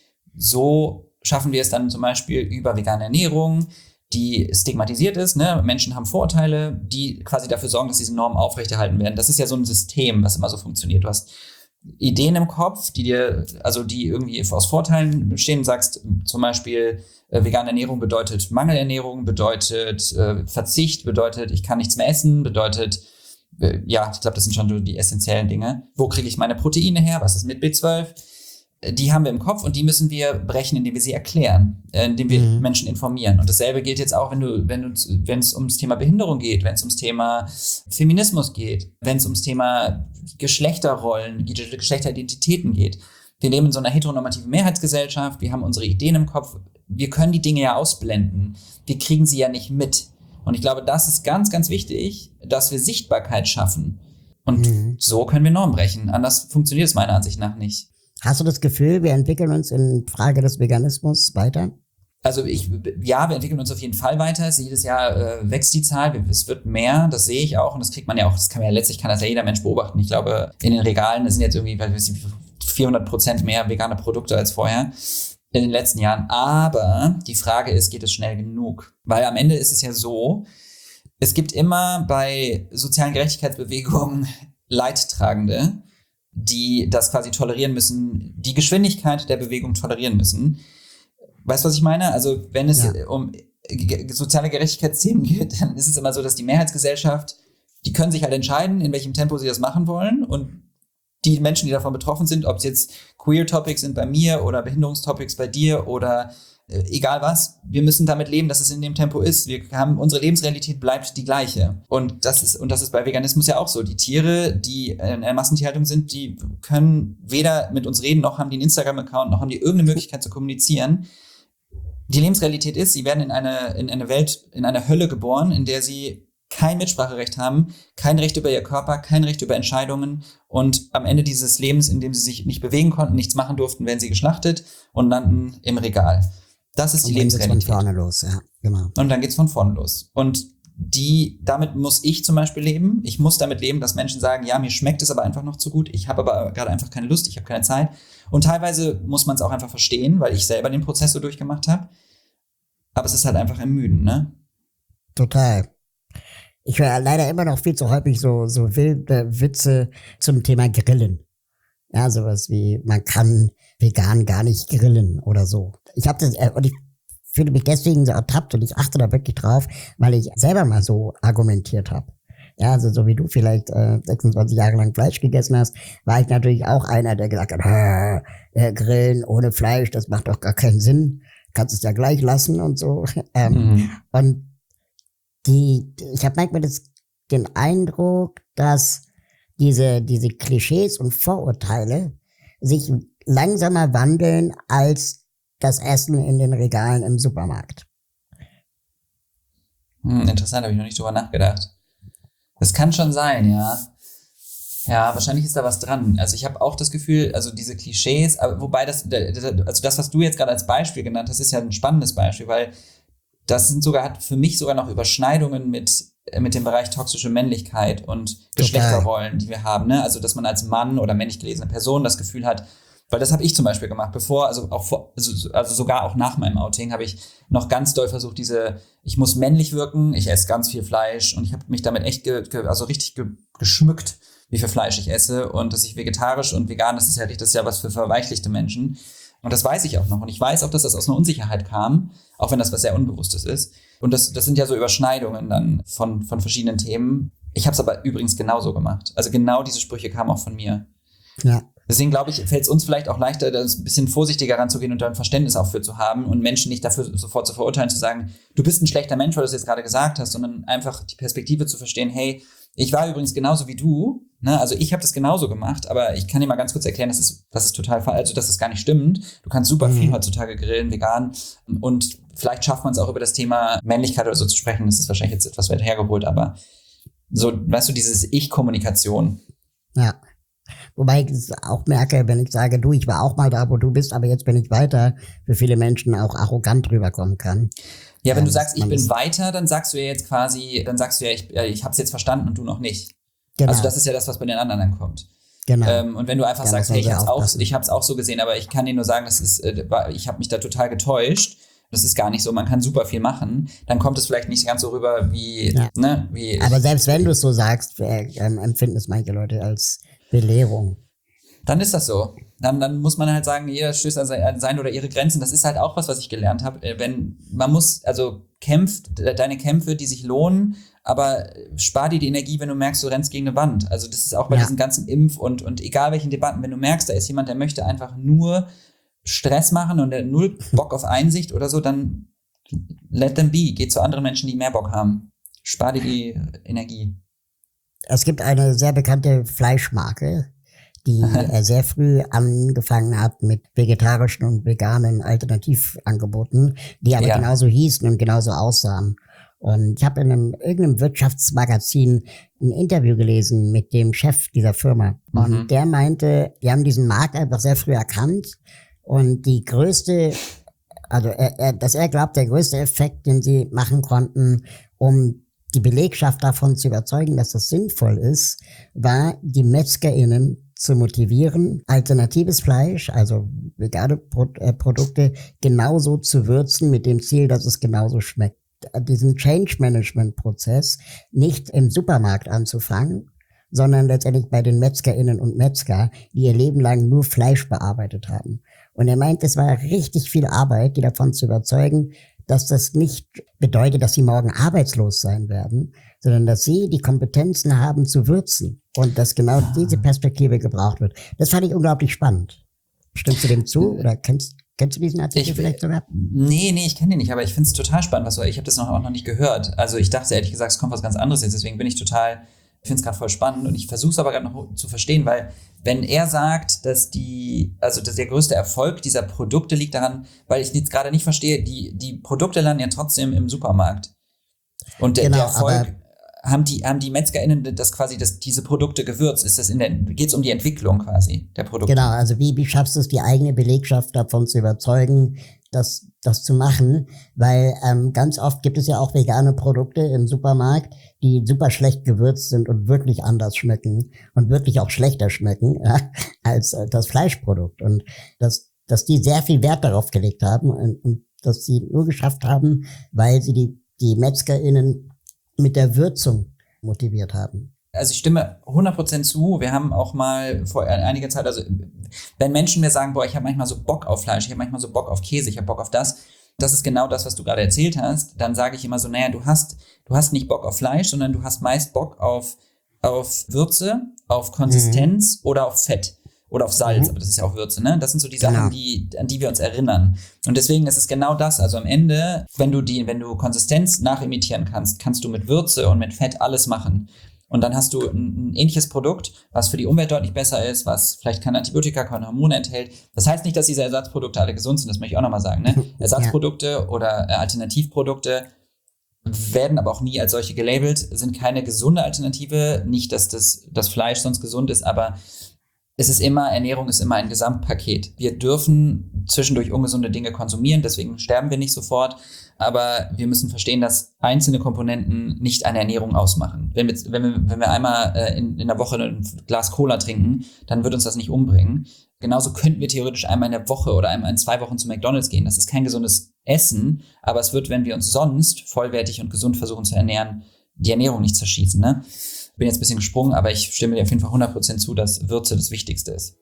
so schaffen wir es dann zum Beispiel über vegane Ernährung, die stigmatisiert ist, ne? Menschen haben Vorurteile, die quasi dafür sorgen, dass diese Normen aufrechterhalten werden. Das ist ja so ein System, was immer so funktioniert. Du hast Ideen im Kopf, die irgendwie aus Vorteilen bestehen. Du sagst zum Beispiel, vegane Ernährung bedeutet Mangelernährung, bedeutet Verzicht, bedeutet, ich kann nichts mehr essen, bedeutet, ja, ich glaube, das sind schon so die essentiellen Dinge. Wo kriege ich meine Proteine her? Was ist mit B12? Die haben wir im Kopf und die müssen wir brechen, indem wir sie erklären, indem wir Menschen informieren. Und dasselbe gilt jetzt auch, wenn es ums Thema Behinderung geht, wenn es ums Thema Feminismus geht, wenn es ums Thema Geschlechterrollen, Geschlechteridentitäten geht. Wir leben in so einer heteronormativen Mehrheitsgesellschaft, wir haben unsere Ideen im Kopf, wir können die Dinge ja ausblenden. Wir kriegen sie ja nicht mit. Und ich glaube, das ist ganz, ganz wichtig, dass wir Sichtbarkeit schaffen. Und so können wir Normen brechen. Anders funktioniert es meiner Ansicht nach nicht. Hast du das Gefühl, wir entwickeln uns in Frage des Veganismus weiter? Also wir entwickeln uns auf jeden Fall weiter. Jedes Jahr wächst die Zahl. Es wird mehr, das sehe ich auch. Und das kriegt man ja auch, letztlich kann das ja jeder Mensch beobachten. Ich glaube, in den Regalen sind jetzt irgendwie 400% mehr vegane Produkte als vorher in den letzten Jahren. Aber die Frage ist, geht es schnell genug? Weil am Ende ist es ja so, es gibt immer bei sozialen Gerechtigkeitsbewegungen Leidtragende, die das quasi tolerieren müssen, die Geschwindigkeit der Bewegung tolerieren müssen. Weißt du, was ich meine? Also wenn es um soziale Gerechtigkeitsthemen geht, dann ist es immer so, dass die Mehrheitsgesellschaft, die können sich halt entscheiden, in welchem Tempo sie das machen wollen, und die Menschen, die davon betroffen sind, ob es jetzt Queer-Topics sind bei mir oder Behinderungstopics bei dir oder egal was, wir müssen damit leben, dass es in dem Tempo ist. Unsere Lebensrealität bleibt die gleiche. Und das ist bei Veganismus ja auch so. Die Tiere, die in der Massentierhaltung sind, die können weder mit uns reden, noch haben die einen Instagram-Account, noch haben die irgendeine Möglichkeit zu kommunizieren. Die Lebensrealität ist, sie werden in eine Welt, in eine Hölle geboren, in der sie kein Mitspracherecht haben, kein Recht über ihr Körper, kein Recht über Entscheidungen, und am Ende dieses Lebens, in dem sie sich nicht bewegen konnten, nichts machen durften, werden sie geschlachtet und landen im Regal. Das ist die Lebensrealität. Und dann geht's von vorne los, ja, genau. Und dann geht's von vorne los. Und damit muss ich zum Beispiel leben. Ich muss damit leben, dass Menschen sagen, ja, mir schmeckt es aber einfach noch zu gut. Ich habe aber gerade einfach keine Lust, ich habe keine Zeit. Und teilweise muss man es auch einfach verstehen, weil ich selber den Prozess so durchgemacht habe. Aber es ist halt einfach ermüdend, ne? Total. Ich höre leider immer noch viel zu häufig so wilde Witze zum Thema Grillen. Ja, sowas wie, man kann vegan gar nicht grillen oder so. Ich habe das, und ich fühle mich deswegen so ertappt, und ich achte da wirklich drauf, weil ich selber mal so argumentiert habe. Ja, also so wie du vielleicht 26 Jahre lang Fleisch gegessen hast, war ich natürlich auch einer, der gesagt hat, Grillen ohne Fleisch, das macht doch gar keinen Sinn. Kannst es ja gleich lassen und so. Und ich habe manchmal den Eindruck, dass diese Klischees und Vorurteile sich langsamer wandeln als das Essen in den Regalen im Supermarkt. Interessant, habe ich noch nicht drüber nachgedacht. Das kann schon sein, ja. Ja, wahrscheinlich ist da was dran. Also ich habe auch das Gefühl, also diese Klischees, aber wobei das, was du jetzt gerade als Beispiel genannt hast, ist ja ein spannendes Beispiel, weil das hat für mich sogar noch Überschneidungen mit dem Bereich toxische Männlichkeit und Geschlechterrollen, die wir haben, ne? Also dass man als Mann oder männlich gelesene Person das Gefühl hat, weil das habe ich zum Beispiel gemacht, sogar auch nach meinem Outing habe ich noch ganz doll versucht, ich muss männlich wirken, ich esse ganz viel Fleisch, und ich habe mich damit echt richtig geschmückt, wie viel Fleisch ich esse, und dass ich vegetarisch und vegan, das ist ja was für verweichlichte Menschen. Und das weiß ich auch noch. Und ich weiß auch, dass das aus einer Unsicherheit kam, auch wenn das was sehr Unbewusstes ist. Und das sind ja so Überschneidungen dann von verschiedenen Themen. Ich habe es aber übrigens genauso gemacht. Also genau diese Sprüche kamen auch von mir. Ja. Deswegen glaube ich, fällt es uns vielleicht auch leichter, da ein bisschen vorsichtiger ranzugehen und da ein Verständnis auch für zu haben und Menschen nicht dafür sofort zu verurteilen, zu sagen, du bist ein schlechter Mensch, weil du es jetzt gerade gesagt hast, sondern einfach die Perspektive zu verstehen, hey, ich war übrigens genauso wie du, ne? Also ich habe das genauso gemacht, aber ich kann dir mal ganz kurz erklären, das ist total falsch, also dass das gar nicht stimmt. Du kannst super viel heutzutage grillen, vegan, und vielleicht schafft man es auch über das Thema Männlichkeit oder so zu sprechen. Das ist wahrscheinlich jetzt etwas weit hergeholt, aber so, weißt du, dieses Ich-Kommunikation. Ja. Wobei ich auch merke, wenn ich sage, ich war auch mal da, wo du bist, aber jetzt bin ich weiter, für viele Menschen auch arrogant rüberkommen kann. Ja, wenn du sagst, ich bin weiter, dann sagst du ja jetzt quasi, ich habe es jetzt verstanden und du noch nicht. Genau. Also das ist ja das, was bei den anderen ankommt. Genau. Und wenn du einfach sagst, hey, ich habe es auch so gesehen, aber ich kann dir nur sagen, ich habe mich da total getäuscht. Das ist gar nicht so, man kann super viel machen. Dann kommt es vielleicht nicht ganz so rüber wie, aber selbst wenn du es so sagst, empfinden es manche Leute als Belehrung. Dann ist das so. Dann muss man halt sagen, jeder stößt an seine oder ihre Grenzen. Das ist halt auch was ich gelernt habe. Deine Kämpfe, die sich lohnen, aber spar dir die Energie, wenn du merkst, du rennst gegen eine Wand. Also das ist auch bei diesen ganzen und egal welchen Debatten, wenn du merkst, da ist jemand, der möchte einfach nur Stress machen und der null Bock auf Einsicht oder so, dann let them be. Geh zu anderen Menschen, die mehr Bock haben. Spar dir die Energie. Es gibt eine sehr bekannte Fleischmarke, die sehr früh angefangen hat mit vegetarischen und veganen Alternativangeboten, die aber genauso hießen und genauso aussahen. Und ich habe in irgendeinem Wirtschaftsmagazin ein Interview gelesen mit dem Chef dieser Firma. Und der meinte, die haben diesen Markt einfach sehr früh erkannt. Und die größte, dass er glaubt, der größte Effekt, den sie machen konnten, um die Belegschaft davon zu überzeugen, dass das sinnvoll ist, war, die MetzgerInnen zu motivieren, alternatives Fleisch, also vegane Produkte, genauso zu würzen mit dem Ziel, dass es genauso schmeckt. Diesen Change-Management-Prozess nicht im Supermarkt anzufangen, sondern letztendlich bei den MetzgerInnen und Metzger, die ihr Leben lang nur Fleisch bearbeitet haben. Und er meint, es war richtig viel Arbeit, die davon zu überzeugen, dass das nicht bedeutet, dass sie morgen arbeitslos sein werden, sondern dass sie die Kompetenzen haben zu würzen und dass genau diese Perspektive gebraucht wird. Das fand ich unglaublich spannend. Stimmst du dem zu oder kennst du diesen Artikel vielleicht sogar? Nee, ich kenne den nicht, aber ich finde es total spannend. Ich habe das auch noch nicht gehört. Also ich dachte ehrlich gesagt, es kommt was ganz anderes jetzt, deswegen ich finde es gerade voll spannend und ich versuche es aber gerade noch zu verstehen, weil wenn er sagt, dass der größte Erfolg dieser Produkte liegt daran, weil ich jetzt gerade nicht verstehe, die Produkte landen ja trotzdem im Supermarkt. Und der Erfolg, haben die MetzgerInnen diese Produkte gewürzt? Geht's um die Entwicklung quasi der Produkte? Genau, also wie schaffst du es, die eigene Belegschaft davon zu überzeugen, das zu machen? Weil ganz oft gibt es ja auch vegane Produkte im Supermarkt, die super schlecht gewürzt sind und wirklich anders schmecken und wirklich auch schlechter schmecken als das Fleischprodukt. Und dass die sehr viel Wert darauf gelegt haben und dass sie nur geschafft haben, weil sie die MetzgerInnen mit der Würzung motiviert haben. Also ich stimme 100% zu. Wir haben auch mal vor einiger Zeit, also wenn Menschen mir sagen, ich habe manchmal so Bock auf Fleisch, ich habe manchmal so Bock auf Käse, ich habe Bock auf das ist genau das, was du gerade erzählt hast, dann sage ich immer so, du hast nicht Bock auf Fleisch, sondern du hast meist Bock auf Würze, auf Konsistenz oder auf Fett. Oder auf Salz, aber das ist ja auch Würze, ne? Das sind so die Sachen, an die wir uns erinnern. Und deswegen ist es genau das. Also am Ende, wenn du Konsistenz nachimitieren kannst du mit Würze und mit Fett alles machen. Und dann hast du ein ähnliches Produkt, was für die Umwelt deutlich besser ist, was vielleicht keine Antibiotika, keine Hormone enthält. Das heißt nicht, dass diese Ersatzprodukte alle gesund sind, das möchte ich auch nochmal sagen, ne? Ersatzprodukte oder Alternativprodukte werden aber auch nie als solche gelabelt, sind keine gesunde Alternative. Nicht, dass das Fleisch sonst gesund ist, aber Ernährung ist immer ein Gesamtpaket. Wir dürfen zwischendurch ungesunde Dinge konsumieren, deswegen sterben wir nicht sofort, aber wir müssen verstehen, dass einzelne Komponenten nicht eine Ernährung ausmachen. Wenn wir einmal in der Woche ein Glas Cola trinken, dann wird uns das nicht umbringen. Genauso könnten wir theoretisch einmal in der Woche oder einmal in 2 Wochen zu McDonald's gehen. Das ist kein gesundes Essen, aber es wird, wenn wir uns sonst vollwertig und gesund versuchen zu ernähren, die Ernährung nicht zerschießen, ne? Bin jetzt ein bisschen gesprungen, aber ich stimme dir auf jeden Fall 100% zu, dass Würze das Wichtigste ist.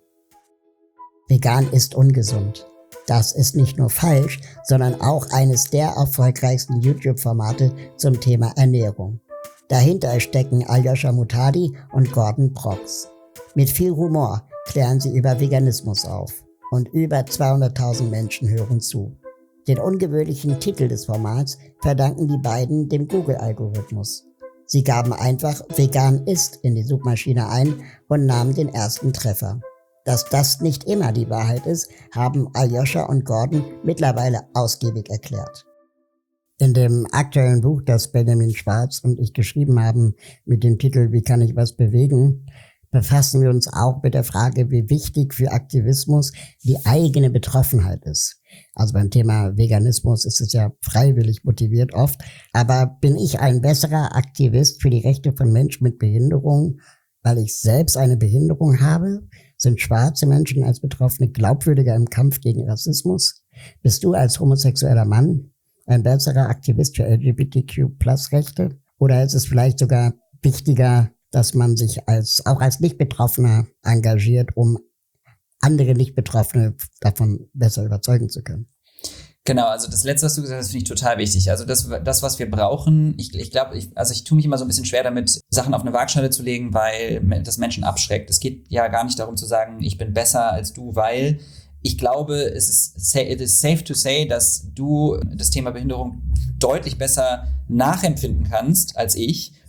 Vegan ist ungesund. Das ist nicht nur falsch, sondern auch eines der erfolgreichsten YouTube-Formate zum Thema Ernährung. Dahinter stecken Aljoscha Muhtadi und Gordon Prox. Mit viel Humor klären sie über Veganismus auf. Und über 200.000 Menschen hören zu. Den ungewöhnlichen Titel des Formats verdanken die beiden dem Google-Algorithmus. Sie gaben einfach vegan ist in die Suchmaschine ein und nahmen den ersten Treffer. Dass das nicht immer die Wahrheit ist, haben Aljoscha und Gordon mittlerweile ausgiebig erklärt. In dem aktuellen Buch, das Benjamin Schwarz und ich geschrieben haben, mit dem Titel Wie kann ich was bewegen?, befassen wir uns auch mit der Frage, wie wichtig für Aktivismus die eigene Betroffenheit ist. Also beim Thema Veganismus ist es ja freiwillig motiviert oft, aber bin ich ein besserer Aktivist für die Rechte von Menschen mit Behinderung, weil ich selbst eine Behinderung habe? Sind schwarze Menschen als Betroffene glaubwürdiger im Kampf gegen Rassismus? Bist du als homosexueller Mann ein besserer Aktivist für LGBTQ+-Rechte? Oder ist es vielleicht sogar wichtiger, dass man sich auch als Nicht-Betroffener engagiert, um andere Nicht-Betroffene davon besser überzeugen zu können? Genau, also das Letzte, was du gesagt hast, finde ich total wichtig. Also das was wir brauchen, ich glaube, ich tue mich immer so ein bisschen schwer damit, Sachen auf eine Waagschale zu legen, weil das Menschen abschreckt. Es geht ja gar nicht darum zu sagen, ich bin besser als du, weil ich glaube, it is safe to say, dass du das Thema Behinderung deutlich besser nachempfinden kannst als ich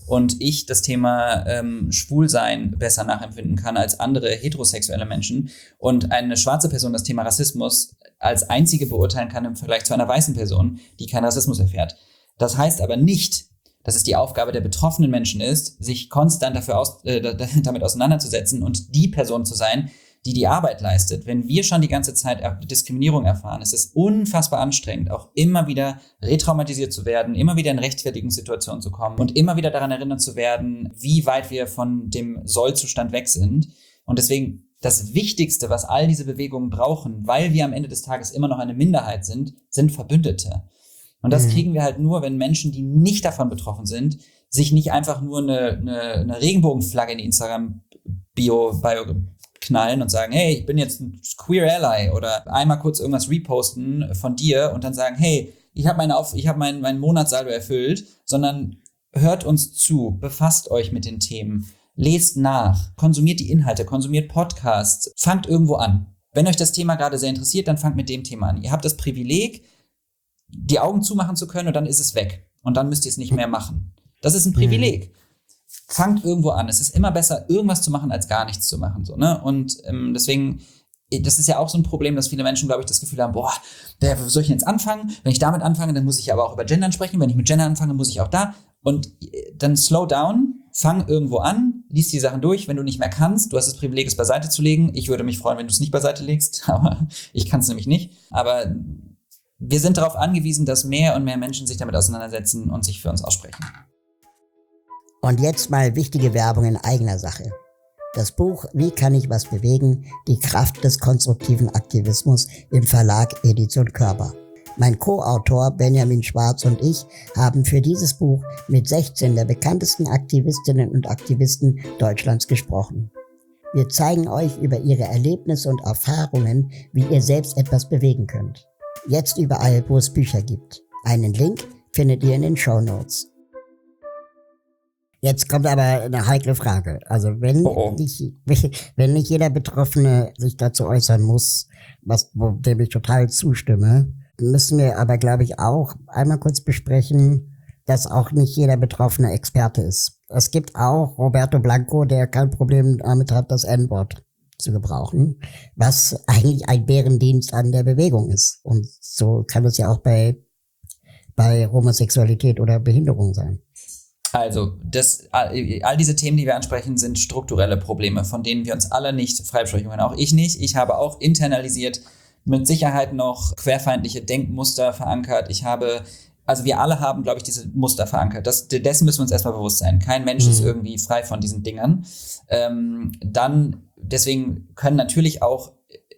und ich das Thema Schwulsein besser nachempfinden kann als andere heterosexuelle Menschen und eine schwarze Person das Thema Rassismus als einzige beurteilen kann im Vergleich zu einer weißen Person, die keinen Rassismus erfährt. Das heißt aber nicht, dass es die Aufgabe der betroffenen Menschen ist, sich konstant damit auseinanderzusetzen und die Person zu sein, die Arbeit leistet. Wenn wir schon die ganze Zeit Diskriminierung erfahren, es ist unfassbar anstrengend, auch immer wieder retraumatisiert zu werden, immer wieder in Rechtfertigungssituationen zu kommen und immer wieder daran erinnert zu werden, wie weit wir von dem Soll-Zustand weg sind. Und deswegen das Wichtigste, was all diese Bewegungen brauchen, weil wir am Ende des Tages immer noch eine Minderheit sind Verbündete. Und das kriegen wir halt nur, wenn Menschen, die nicht davon betroffen sind, sich nicht einfach nur eine Regenbogenflagge in die Instagram-Bio knallen und sagen, hey, ich bin jetzt ein Queer Ally oder einmal kurz irgendwas reposten von dir und dann sagen, hey, ich habe meinen Monatssaldo erfüllt, sondern hört uns zu, befasst euch mit den Themen, lest nach, konsumiert die Inhalte, konsumiert Podcasts, fangt irgendwo an. Wenn euch das Thema gerade sehr interessiert, dann fangt mit dem Thema an. Ihr habt das Privileg, die Augen zumachen zu können und dann ist es weg. Und dann müsst ihr es nicht mehr machen. Das ist ein Privileg. Fangt irgendwo an. Es ist immer besser, irgendwas zu machen, als gar nichts zu machen. So, ne? Und deswegen, das ist ja auch so ein Problem, dass viele Menschen, glaube ich, das Gefühl haben, wo soll ich denn jetzt anfangen? Wenn ich damit anfange, dann muss ich aber auch über Gendern sprechen. Wenn ich mit Gendern anfange, dann muss ich auch da. Und dann slow down, fang irgendwo an, lies die Sachen durch. Wenn du nicht mehr kannst, du hast das Privileg, es beiseite zu legen. Ich würde mich freuen, wenn du es nicht beiseite legst, aber ich kann es nämlich nicht. Aber wir sind darauf angewiesen, dass mehr und mehr Menschen sich damit auseinandersetzen und sich für uns aussprechen. Und jetzt mal wichtige Werbung in eigener Sache. Das Buch Wie kann ich was bewegen? Die Kraft des konstruktiven Aktivismus im Verlag Edition Körber. Mein Co-Autor Benjamin Schwarz und ich haben für dieses Buch mit 16 der bekanntesten Aktivistinnen und Aktivisten Deutschlands gesprochen. Wir zeigen euch über ihre Erlebnisse und Erfahrungen, wie ihr selbst etwas bewegen könnt. Jetzt überall, wo es Bücher gibt. Einen Link findet ihr in den Shownotes. Jetzt kommt aber eine heikle Frage. Also wenn nicht jeder Betroffene sich dazu äußern muss, dem ich total zustimme, müssen wir aber, glaube ich, auch einmal kurz besprechen, dass auch nicht jeder Betroffene Experte ist. Es gibt auch Roberto Blanco, der kein Problem damit hat, das N-Wort zu gebrauchen, was eigentlich ein Bärendienst an der Bewegung ist. Und so kann es ja auch bei Homosexualität oder Behinderung sein. Also, all diese Themen, die wir ansprechen, sind strukturelle Probleme, von denen wir uns alle nicht freisprechen können. Auch ich nicht. Ich habe auch internalisiert mit Sicherheit noch querfeindliche Denkmuster verankert. Wir alle haben, glaube ich, diese Muster verankert. Dessen müssen wir uns erstmal bewusst sein. Kein Mensch ist irgendwie frei von diesen Dingern. Deswegen können natürlich auch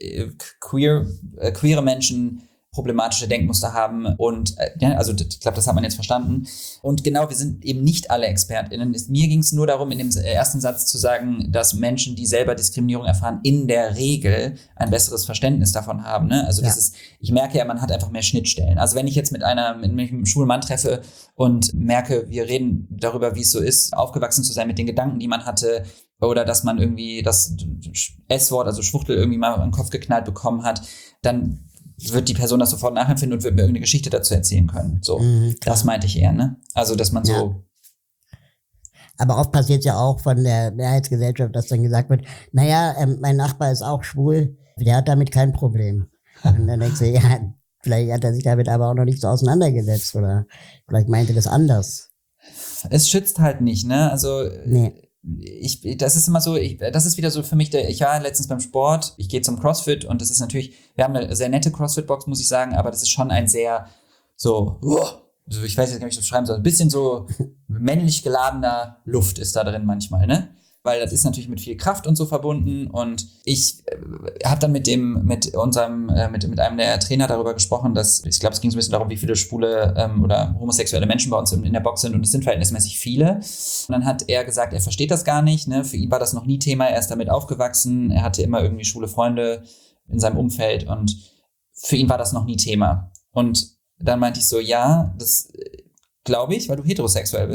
queere Menschen problematische Denkmuster haben und ich glaube, das hat man jetzt verstanden. Und genau, wir sind eben nicht alle ExpertInnen. Mir ging es nur darum, in dem ersten Satz zu sagen, dass Menschen, die selber Diskriminierung erfahren, in der Regel ein besseres Verständnis davon haben. Ne? Also ich merke ja, man hat einfach mehr Schnittstellen. Also wenn ich jetzt mit einem schwulen Mann treffe und merke, wir reden darüber, wie es so ist, aufgewachsen zu sein mit den Gedanken, die man hatte, oder dass man irgendwie das S-Wort, also Schwuchtel, irgendwie mal in den Kopf geknallt bekommen hat, dann wird die Person das sofort nachempfinden und wird mir irgendeine Geschichte dazu erzählen können. So, das meinte ich eher, ne? Also, dass man so. Aber oft passiert es ja auch von der Mehrheitsgesellschaft, dass dann gesagt wird, mein Nachbar ist auch schwul, der hat damit kein Problem. Und dann denkst du, ja, vielleicht hat er sich damit aber auch noch nicht so auseinandergesetzt oder vielleicht meinte das anders. Es schützt halt nicht, ne? Also, das ist immer so, das ist wieder so für mich ich war letztens beim Sport, ich gehe zum CrossFit und das ist natürlich, wir haben eine sehr nette CrossFit-Box, muss ich sagen, aber das ist schon ein sehr ich weiß jetzt gar nicht, wie ich das beschreiben soll, ein bisschen so männlich geladener Luft ist da drin manchmal, ne? Weil das ist natürlich mit viel Kraft und so verbunden und ich habe dann mit einem der Trainer darüber gesprochen, dass, ich glaube, es ging so ein bisschen darum, wie viele schwule oder homosexuelle Menschen bei uns in der Box sind und es sind verhältnismäßig viele. Und dann hat er gesagt, er versteht das gar nicht, ne? Für ihn war das noch nie Thema, er ist damit aufgewachsen, er hatte immer irgendwie schwule Freunde in seinem Umfeld und für ihn war das noch nie Thema. Und dann meinte ich so, ja, das glaube ich, weil du heterosexuell bist.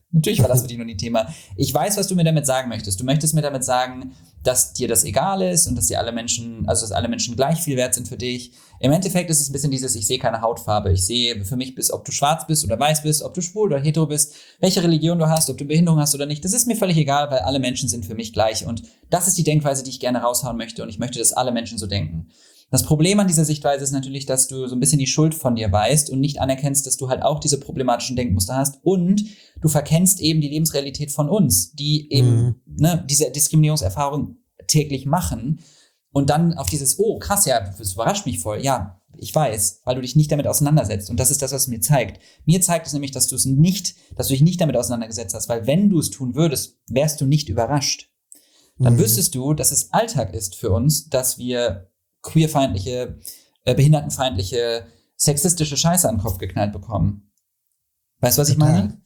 Natürlich war das für dich noch nie Thema. Ich weiß, was du mir damit sagen möchtest. Du möchtest mir damit sagen, dass dir das egal ist und dass alle Menschen gleich viel wert sind für dich. Im Endeffekt ist es ein bisschen dieses, ich sehe keine Hautfarbe. Ich sehe für mich, ob du schwarz bist oder weiß bist, ob du schwul oder hetero bist, welche Religion du hast, ob du Behinderung hast oder nicht. Das ist mir völlig egal, weil alle Menschen sind für mich gleich. Und das ist die Denkweise, die ich gerne raushauen möchte. Und ich möchte, dass alle Menschen so denken. Das Problem an dieser Sichtweise ist natürlich, dass du so ein bisschen die Schuld von dir weißt und nicht anerkennst, dass du halt auch diese problematischen Denkmuster hast und du verkennst eben die Lebensrealität von uns, die eben diese Diskriminierungserfahrung täglich machen und dann auf dieses, oh krass, ja, das überrascht mich voll, ja, ich weiß, weil du dich nicht damit auseinandersetzt und das ist das, was es mir zeigt. Mir zeigt es nämlich, dass du dich nicht damit auseinandergesetzt hast, weil wenn du es tun würdest, wärst du nicht überrascht. Dann wüsstest du, dass es Alltag ist für uns, dass wir queerfeindliche, behindertenfeindliche, sexistische Scheiße an den Kopf geknallt bekommen. Weißt du, was ich meine?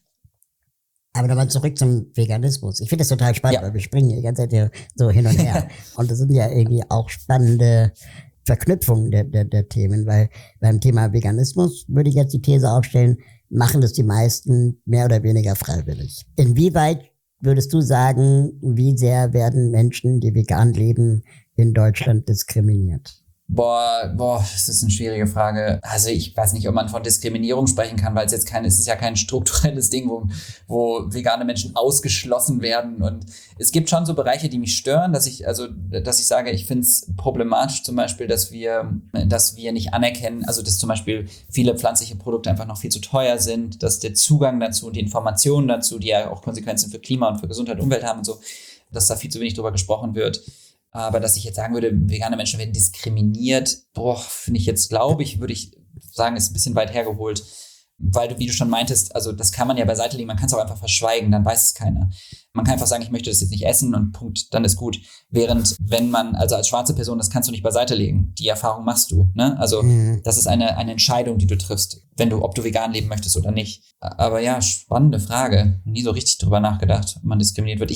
Aber nochmal zurück zum Veganismus. Ich finde das total spannend, weil wir springen die ganze Zeit hier so hin und her. Und das sind ja irgendwie auch spannende Verknüpfungen der Themen, weil beim Thema Veganismus würde ich jetzt die These aufstellen, machen das die meisten mehr oder weniger freiwillig. Inwieweit würdest du sagen, wie sehr werden Menschen, die vegan leben, in Deutschland diskriminiert? Boah, das ist eine schwierige Frage. Also ich weiß nicht, ob man von Diskriminierung sprechen kann, weil es ist ja kein strukturelles Ding, wo vegane Menschen ausgeschlossen werden. Und es gibt schon so Bereiche, die mich stören, dass ich sage, ich finde es problematisch zum Beispiel, dass wir nicht anerkennen, also dass zum Beispiel viele pflanzliche Produkte einfach noch viel zu teuer sind, dass der Zugang dazu und die Informationen dazu, die ja auch Konsequenzen für Klima und für Gesundheit und Umwelt haben und so, dass da viel zu wenig drüber gesprochen wird. Aber dass ich jetzt sagen würde, vegane Menschen werden diskriminiert, finde ich jetzt, würde ich sagen, ist ein bisschen weit hergeholt. Weil du, wie du schon meintest, also das kann man ja beiseite legen, man kann es auch einfach verschweigen, dann weiß es keiner. Man kann einfach sagen, ich möchte das jetzt nicht essen und Punkt, dann ist gut. Während wenn man, also als schwarze Person, das kannst du nicht beiseite legen. Die Erfahrung machst du, ne? Also das ist eine Entscheidung, die du triffst, ob du vegan leben möchtest oder nicht. Aber ja, spannende Frage. Nie so richtig drüber nachgedacht, ob man diskriminiert wird.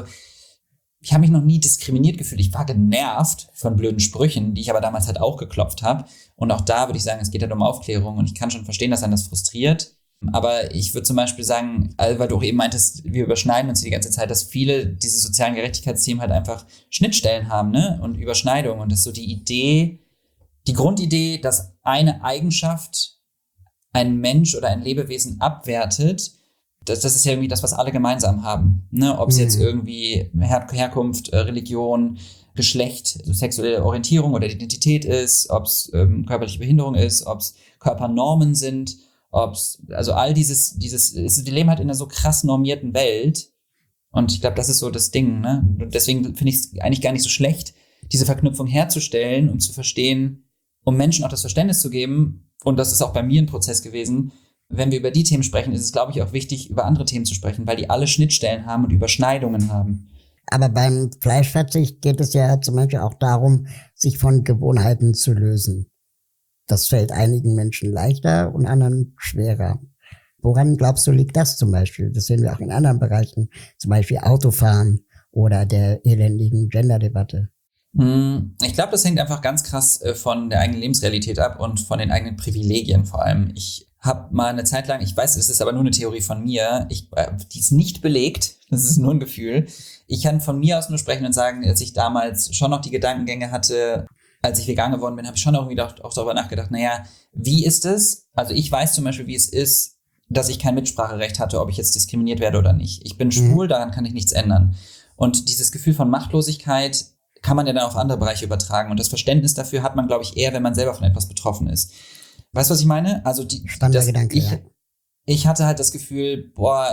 Ich habe mich noch nie diskriminiert gefühlt. Ich war genervt von blöden Sprüchen, die ich aber damals halt auch geklopft habe. Und auch da würde ich sagen, es geht halt um Aufklärung. Und ich kann schon verstehen, dass einen das frustriert. Aber ich würde zum Beispiel sagen, weil du auch eben meintest, wir überschneiden uns die ganze Zeit, dass viele diese sozialen Gerechtigkeitsthemen halt einfach Schnittstellen haben, ne? Und Überschneidungen. Und das ist so die Grundidee, dass eine Eigenschaft ein Mensch oder ein Lebewesen abwertet. Das ist ja irgendwie das, was alle gemeinsam haben. Ne? Ob es jetzt irgendwie Herkunft, Religion, Geschlecht, sexuelle Orientierung oder Identität ist, ob es körperliche Behinderung ist, ob es Körpernormen sind, also all wir leben halt in einer so krass normierten Welt. Und ich glaube, das ist so das Ding. Ne? Und deswegen finde ich es eigentlich gar nicht so schlecht, diese Verknüpfung herzustellen und zu verstehen, um Menschen auch das Verständnis zu geben. Und das ist auch bei mir ein Prozess gewesen. Wenn wir über die Themen sprechen, ist es, glaube ich, auch wichtig, über andere Themen zu sprechen, weil die alle Schnittstellen haben und Überschneidungen haben. Aber beim Fleischverzicht geht es ja zum Beispiel auch darum, sich von Gewohnheiten zu lösen. Das fällt einigen Menschen leichter und anderen schwerer. Woran glaubst du, liegt das zum Beispiel? Das sehen wir auch in anderen Bereichen, zum Beispiel Autofahren oder der elendigen Gender-Debatte. Ich glaube, das hängt einfach ganz krass von der eigenen Lebensrealität ab und von den eigenen Privilegien vor allem. Ich habe mal eine Zeit lang, ich weiß, es ist aber nur eine Theorie von mir, die ist nicht belegt, das ist nur ein Gefühl. Ich kann von mir aus nur sprechen und sagen, als ich damals schon noch die Gedankengänge hatte, als ich vegan geworden bin, habe ich schon auch darüber nachgedacht, wie ist es? Also ich weiß zum Beispiel, wie es ist, dass ich kein Mitspracherecht hatte, ob ich jetzt diskriminiert werde oder nicht. Ich bin schwul, daran kann ich nichts ändern. Und dieses Gefühl von Machtlosigkeit kann man ja dann auf andere Bereiche übertragen. Und das Verständnis dafür hat man, glaube ich, eher, wenn man selber von etwas betroffen ist. Weißt du, was ich meine? Also spannender Gedanke, ja. Ich hatte halt das Gefühl,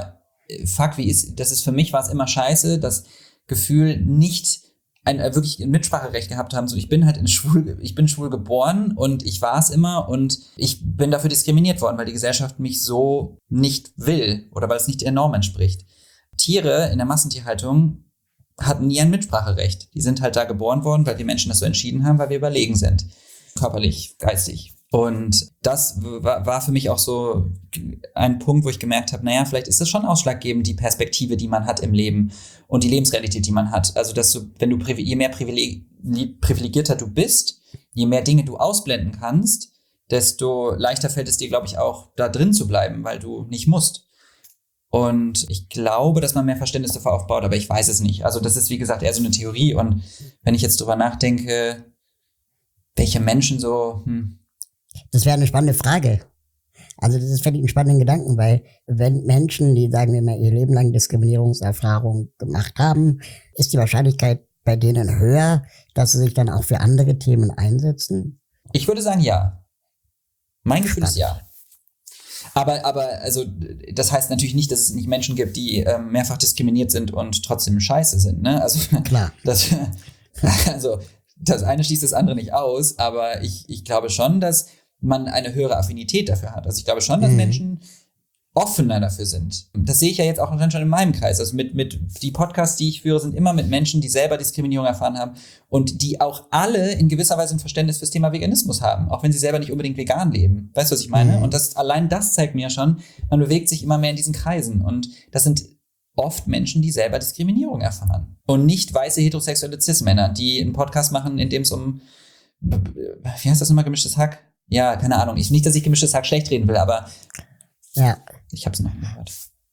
für mich war es immer scheiße, das Gefühl nicht wirklich ein Mitspracherecht gehabt haben. So, ich bin schwul geboren und ich war es immer und ich bin dafür diskriminiert worden, weil die Gesellschaft mich so nicht will oder weil es nicht der Norm entspricht. Tiere in der Massentierhaltung hatten nie ein Mitspracherecht. Die sind halt da geboren worden, weil die Menschen das so entschieden haben, weil wir überlegen sind. Körperlich, geistig. Und das war für mich auch so ein Punkt, wo ich gemerkt habe, vielleicht ist das schon ausschlaggebend, die Perspektive, die man hat im Leben und die Lebensrealität, die man hat. Also, dass je mehr privilegierter du bist, je mehr Dinge du ausblenden kannst, desto leichter fällt es dir, glaube ich, auch da drin zu bleiben, weil du nicht musst. Und ich glaube, dass man mehr Verständnis dafür aufbaut, aber ich weiß es nicht. Also das ist, wie gesagt, eher so eine Theorie. Und wenn ich jetzt drüber nachdenke, welche Menschen so... Das wäre eine spannende Frage. Also das ist völlig ein spannenden Gedanken, weil wenn Menschen, die, sagen wir mal, ihr Leben lang Diskriminierungserfahrung gemacht haben, ist die Wahrscheinlichkeit bei denen höher, dass sie sich dann auch für andere Themen einsetzen? Ich würde sagen, ja. Mein Gefühl ist ja. Aber also das heißt natürlich nicht, dass es nicht Menschen gibt, die mehrfach diskriminiert sind und trotzdem scheiße sind. Ne? Also klar. Also das eine schließt das andere nicht aus, aber ich glaube schon, dass man eine höhere Affinität dafür hat. Also ich glaube schon, dass Menschen offener dafür sind. Das sehe ich ja jetzt auch schon in meinem Kreis. Also mit die Podcasts, die ich führe, sind immer mit Menschen, die selber Diskriminierung erfahren haben und die auch alle in gewisser Weise ein Verständnis fürs Thema Veganismus haben, auch wenn sie selber nicht unbedingt vegan leben. Weißt du, was ich meine? Und allein das zeigt mir schon, man bewegt sich immer mehr in diesen Kreisen. Und das sind oft Menschen, die selber Diskriminierung erfahren. Und nicht weiße heterosexuelle Cis-Männer, die einen Podcast machen, in dem es um, wie heißt das nochmal, gemischtes Hack? Ja, keine Ahnung. Nicht, dass ich gemischtes Hack schlecht reden will, aber ja. Ich habe es noch gehört.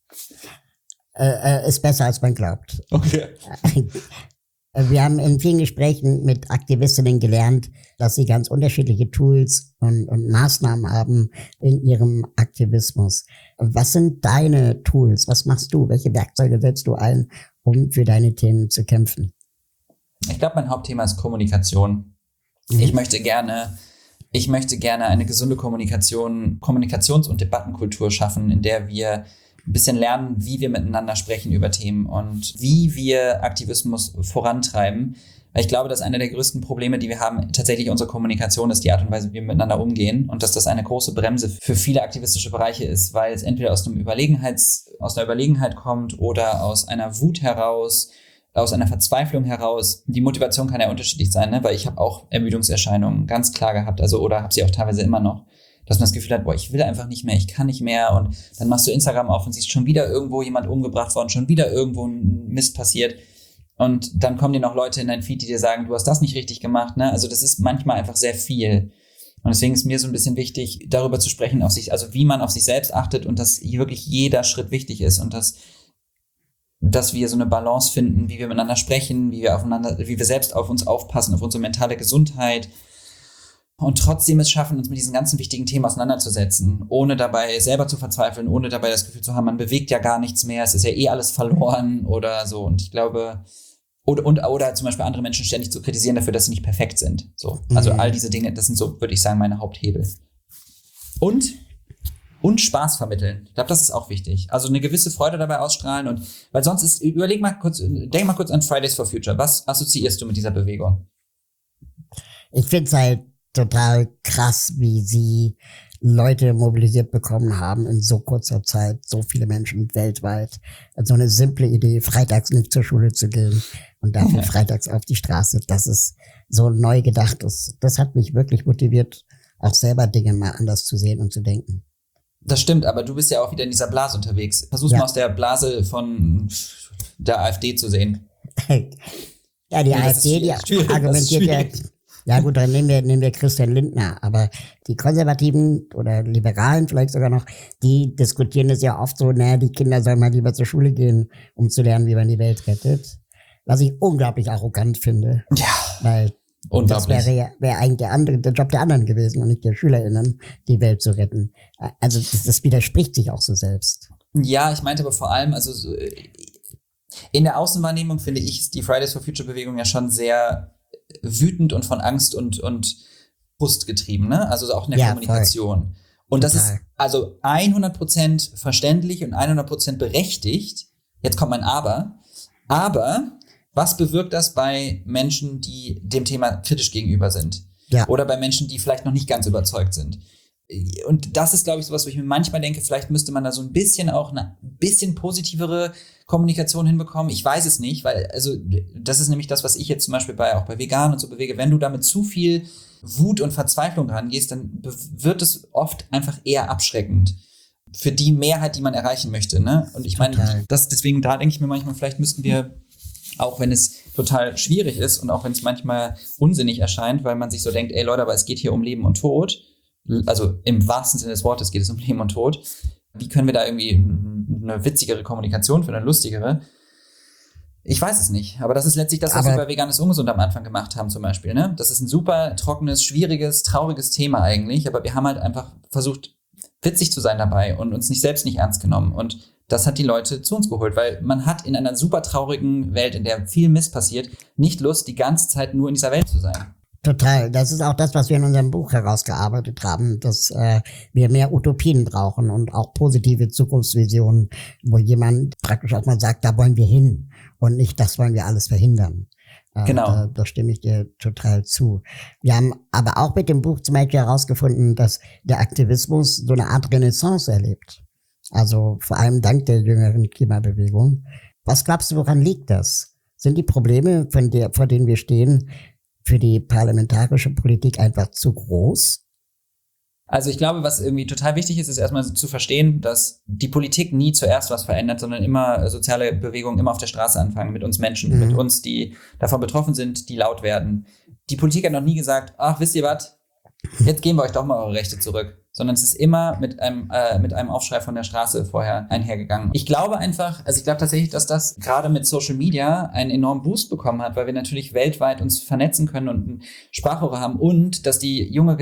Ist besser, als man glaubt. Okay. Wir haben in vielen Gesprächen mit Aktivistinnen gelernt, dass sie ganz unterschiedliche Tools und Maßnahmen haben in ihrem Aktivismus. Was sind deine Tools? Was machst du? Welche Werkzeuge setzt du ein, um für deine Themen zu kämpfen? Ich glaube, mein Hauptthema ist Kommunikation. Ich möchte gerne eine gesunde Kommunikations- und Debattenkultur schaffen, in der wir ein bisschen lernen, wie wir miteinander sprechen über Themen und wie wir Aktivismus vorantreiben. Weil ich glaube, dass einer der größten Probleme, die wir haben, tatsächlich unsere Kommunikation ist, die Art und Weise, wie wir miteinander umgehen und dass das eine große Bremse für viele aktivistische Bereiche ist, weil es entweder aus einer Überlegenheit kommt oder aus einer Wut heraus, aus einer Verzweiflung heraus. Die Motivation kann ja unterschiedlich sein, ne? Weil ich habe auch Ermüdungserscheinungen ganz klar gehabt, also oder habe sie auch teilweise immer noch, dass man das Gefühl hat, boah, ich will einfach nicht mehr, ich kann nicht mehr und dann machst du Instagram auf und siehst schon wieder irgendwo jemand umgebracht worden, schon wieder irgendwo ein Mist passiert und dann kommen dir noch Leute in dein Feed, die dir sagen, du hast das nicht richtig gemacht, ne? Also das ist manchmal einfach sehr viel und deswegen ist mir so ein bisschen wichtig, darüber zu sprechen, also wie man auf sich selbst achtet und dass hier wirklich jeder Schritt wichtig ist und dass wir so eine Balance finden, wie wir miteinander sprechen, wie wir selbst auf uns aufpassen, auf unsere mentale Gesundheit und trotzdem es schaffen, uns mit diesen ganzen wichtigen Themen auseinanderzusetzen, ohne dabei selber zu verzweifeln, ohne dabei das Gefühl zu haben, man bewegt ja gar nichts mehr, es ist ja eh alles verloren oder so. Und ich glaube, oder zum Beispiel andere Menschen ständig zu kritisieren dafür, dass sie nicht perfekt sind. So. Also all diese Dinge, das sind so, würde ich sagen, meine Haupthebel. Und Spaß vermitteln. Ich glaube, das ist auch wichtig. Also eine gewisse Freude dabei ausstrahlen weil sonst denk mal kurz an Fridays for Future. Was assoziierst du mit dieser Bewegung? Ich finde es halt total krass, wie sie Leute mobilisiert bekommen haben in so kurzer Zeit, so viele Menschen weltweit. So eine simple Idee, freitags nicht zur Schule zu gehen und dafür freitags auf die Straße, das ist so neu gedacht. Das hat mich wirklich motiviert, auch selber Dinge mal anders zu sehen und zu denken. Das stimmt, aber du bist ja auch wieder in dieser Blase unterwegs. Versuch's mal aus der Blase von der AfD zu sehen. Ja, die AfD, die argumentiert ja. Ja gut, dann nehmen wir Christian Lindner, aber die Konservativen oder Liberalen vielleicht sogar noch, die diskutieren es ja oft so, die Kinder sollen mal lieber zur Schule gehen, um zu lernen, wie man die Welt rettet. Was ich unglaublich arrogant finde. Ja. Weil das wäre eigentlich der Job der anderen gewesen und nicht der SchülerInnen, die Welt zu retten. Also das widerspricht sich auch so selbst. Ja, ich meinte aber vor allem, also in der Außenwahrnehmung finde ich, ist die Fridays for Future Bewegung ja schon sehr wütend und von Angst und Frust getrieben, ne? Also auch in der Kommunikation. Voll. Und das ist also 100% verständlich und 100% berechtigt. Jetzt kommt mein Aber. Aber was bewirkt das bei Menschen, die dem Thema kritisch gegenüber sind? Ja. Oder bei Menschen, die vielleicht noch nicht ganz überzeugt sind? Und das ist, glaube ich, sowas, wo ich mir manchmal denke, vielleicht müsste man da so ein bisschen auch eine bisschen positivere Kommunikation hinbekommen. Ich weiß es nicht, weil, also, das ist nämlich das, was ich jetzt zum Beispiel auch bei Vegan und so bewege. Wenn du da mit zu viel Wut und Verzweiflung rangehst, dann wird es oft einfach eher abschreckend für die Mehrheit, die man erreichen möchte, ne? Und ich meine, deswegen, da denke ich mir manchmal, vielleicht müssten wir, auch wenn es total schwierig ist und auch wenn es manchmal unsinnig erscheint, weil man sich so denkt, ey Leute, aber es geht hier um Leben und Tod. Also im wahrsten Sinne des Wortes geht es um Leben und Tod. Wie können wir da irgendwie ein eine witzigere Kommunikation, für eine lustigere. Ich weiß es nicht, aber das ist letztlich das, was wir bei Vegan ist ungesund am Anfang gemacht haben zum Beispiel. Ne? Das ist ein super trockenes, schwieriges, trauriges Thema eigentlich, aber wir haben halt einfach versucht, witzig zu sein dabei und uns selbst nicht ernst genommen. Und das hat die Leute zu uns geholt, weil man hat in einer super traurigen Welt, in der viel Mist passiert, nicht Lust, die ganze Zeit nur in dieser Welt zu sein. Total. Das ist auch das, was wir in unserem Buch herausgearbeitet haben, dass wir mehr Utopien brauchen und auch positive Zukunftsvisionen, wo jemand praktisch auch mal sagt, da wollen wir hin und nicht, das wollen wir alles verhindern. Genau. Da stimme ich dir total zu. Wir haben aber auch mit dem Buch zum Beispiel herausgefunden, dass der Aktivismus so eine Art Renaissance erlebt. Also vor allem dank der jüngeren Klimabewegung. Was glaubst du, woran liegt das? Sind die Probleme, vor denen wir stehen, für die parlamentarische Politik einfach zu groß? Also ich glaube, was irgendwie total wichtig ist, ist erstmal zu verstehen, dass die Politik nie zuerst was verändert, sondern immer soziale Bewegungen immer auf der Straße anfangen, mit uns Menschen, mit uns, die davon betroffen sind, die laut werden. Die Politik hat noch nie gesagt, ach, wisst ihr was, jetzt geben wir euch doch mal eure Rechte zurück. Sondern es ist immer mit einem Aufschrei von der Straße vorher einhergegangen. Ich glaube tatsächlich, dass das gerade mit Social Media einen enormen Boost bekommen hat, weil wir natürlich weltweit uns vernetzen können und ein Sprachrohr haben und dass die junge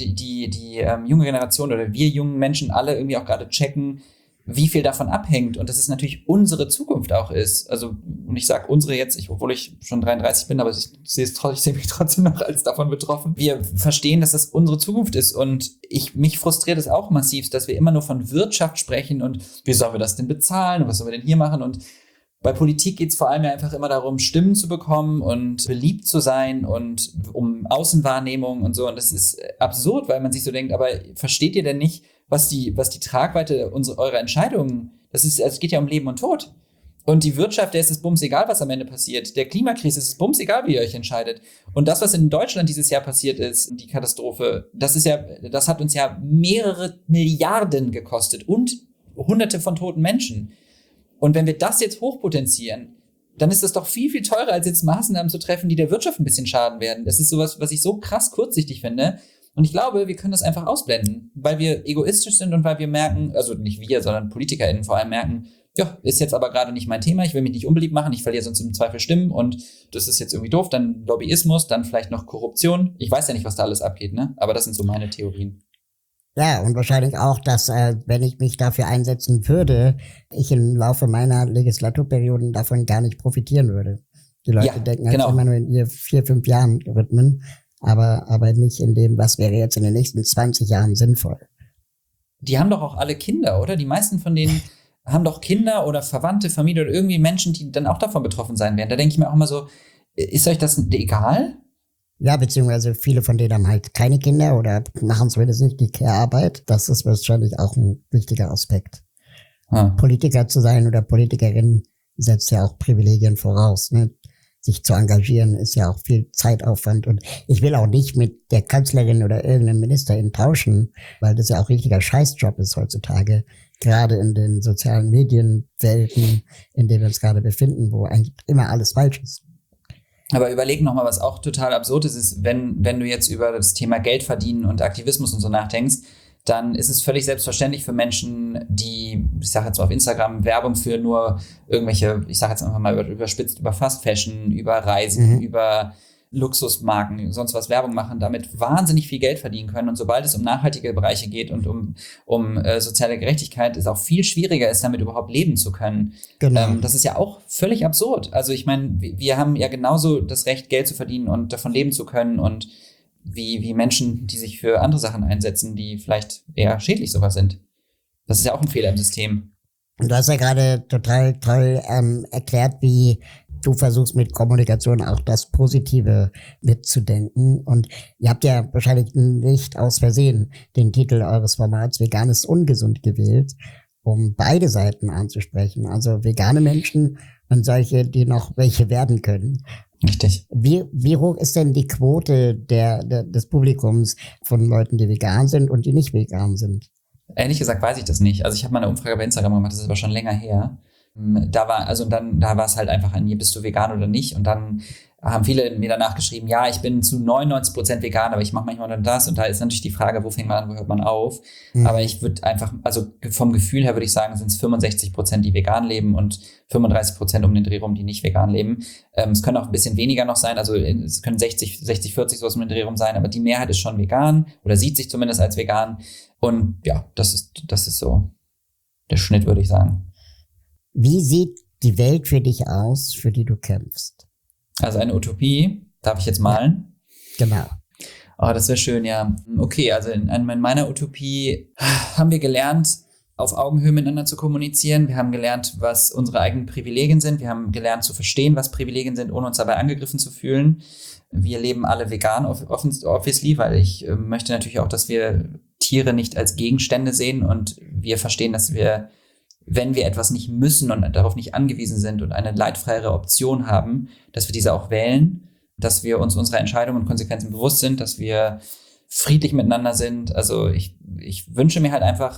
Generation oder wir jungen Menschen alle irgendwie auch gerade checken, wie viel davon abhängt und dass es natürlich unsere Zukunft auch ist. Also, und ich sage unsere jetzt, obwohl ich schon 33 bin, aber ich sehe mich trotzdem noch als davon betroffen. Wir verstehen, dass das unsere Zukunft ist und mich frustriert es auch massivst, dass wir immer nur von Wirtschaft sprechen und wie sollen wir das denn bezahlen und was sollen wir denn hier machen und bei Politik geht es vor allem ja einfach immer darum, Stimmen zu bekommen und beliebt zu sein und um Außenwahrnehmung und so. Und das ist absurd, weil man sich so denkt, aber versteht ihr denn nicht, was die Tragweite eurer Entscheidungen, es geht ja um Leben und Tod. Und die Wirtschaft, der ist es bums egal, was am Ende passiert. Der Klimakrise ist es bums egal, wie ihr euch entscheidet. Und das, was in Deutschland dieses Jahr passiert ist, die Katastrophe, das hat uns ja mehrere Milliarden gekostet und Hunderte von toten Menschen. Und wenn wir das jetzt hochpotenzieren, dann ist das doch viel, viel teurer, als jetzt Maßnahmen zu treffen, die der Wirtschaft ein bisschen schaden werden. Das ist sowas, was ich so krass kurzsichtig finde. Und ich glaube, wir können das einfach ausblenden, weil wir egoistisch sind und weil wir merken, also nicht wir, sondern PolitikerInnen vor allem merken, ja, ist jetzt aber gerade nicht mein Thema, ich will mich nicht unbeliebt machen, ich verliere sonst im Zweifel Stimmen und das ist jetzt irgendwie doof, dann Lobbyismus, dann vielleicht noch Korruption. Ich weiß ja nicht, was da alles abgeht, ne? Aber das sind so meine Theorien. Ja, und wahrscheinlich auch, dass, wenn ich mich dafür einsetzen würde, ich im Laufe meiner Legislaturperioden davon gar nicht profitieren würde. Die Leute denken halt immer nur in ihr 4-5 Jahren Rhythmen, aber nicht in dem, was wäre jetzt in den nächsten 20 Jahren sinnvoll. Die haben doch auch alle Kinder, oder? Die meisten von denen haben doch Kinder oder Verwandte, Familie oder irgendwie Menschen, die dann auch davon betroffen sein werden. Da denke ich mir auch immer so, ist euch das egal? Ja, beziehungsweise viele von denen haben halt keine Kinder oder machen zumindest nicht die Care-Arbeit. Das ist wahrscheinlich auch ein wichtiger Aspekt. Politiker zu sein oder Politikerin setzt ja auch Privilegien voraus. Ne? Sich zu engagieren ist ja auch viel Zeitaufwand. Und ich will auch nicht mit der Kanzlerin oder irgendeinem Ministerin tauschen, weil das ja auch richtiger Scheißjob ist heutzutage. Gerade in den sozialen Medienwelten, in denen wir uns gerade befinden, wo eigentlich immer alles falsch ist. Aber überleg nochmal, was auch total absurd ist, wenn du jetzt über das Thema Geld verdienen und Aktivismus und so nachdenkst, dann ist es völlig selbstverständlich für Menschen, die, ich sage jetzt mal auf Instagram, Werbung für nur irgendwelche, ich sage jetzt einfach mal überspitzt, über Fast Fashion, über Reisen, über Luxusmarken, sonst was Werbung machen, damit wahnsinnig viel Geld verdienen können. Und sobald es um nachhaltige Bereiche geht und um soziale Gerechtigkeit, es auch viel schwieriger ist, damit überhaupt leben zu können. Genau. Das ist ja auch völlig absurd. Also ich meine, wir haben ja genauso das Recht, Geld zu verdienen und davon leben zu können und wie Menschen, die sich für andere Sachen einsetzen, die vielleicht eher schädlich sogar sind. Das ist ja auch ein Fehler im System. Und du hast ja gerade total toll erklärt, wie du versuchst mit Kommunikation auch das Positive mitzudenken. Und ihr habt ja wahrscheinlich nicht aus Versehen den Titel eures Formats Vegan ist ungesund gewählt, um beide Seiten anzusprechen. Also vegane Menschen und solche, die noch welche werden können. Richtig. Wie hoch ist denn die Quote des Publikums von Leuten, die vegan sind und die nicht vegan sind? Ehrlich gesagt weiß ich das nicht. Also ich habe mal eine Umfrage bei Instagram gemacht, das ist aber schon länger her. Da war es halt einfach bist du vegan oder nicht? Und dann haben viele mir danach geschrieben, ja, ich bin zu 99% vegan, aber ich mache manchmal dann das. Und da ist natürlich die Frage, wo fängt man an, wo hört man auf? Aber ich würde einfach, also vom Gefühl her würde ich sagen, sind es 65%, die vegan leben und 35% um den Dreh rum, die nicht vegan leben. Es können auch ein bisschen weniger noch sein, also es können 60, 40 sowas um den Dreh rum sein, aber die Mehrheit ist schon vegan oder sieht sich zumindest als vegan. Und ja, das ist so der Schnitt, würde ich sagen. Wie sieht die Welt für dich aus, für die du kämpfst? Also eine Utopie, darf ich jetzt malen? Ja, genau. Oh, das wäre schön, ja. Okay, also in meiner Utopie haben wir gelernt, auf Augenhöhe miteinander zu kommunizieren. Wir haben gelernt, was unsere eigenen Privilegien sind. Wir haben gelernt zu verstehen, was Privilegien sind, ohne uns dabei angegriffen zu fühlen. Wir leben alle vegan, obviously, weil ich möchte natürlich auch, dass wir Tiere nicht als Gegenstände sehen und wir verstehen, dass wir, wenn wir etwas nicht müssen und darauf nicht angewiesen sind und eine leidfreiere Option haben, dass wir diese auch wählen, dass wir uns unserer Entscheidungen und Konsequenzen bewusst sind, dass wir friedlich miteinander sind. Also ich wünsche mir halt einfach,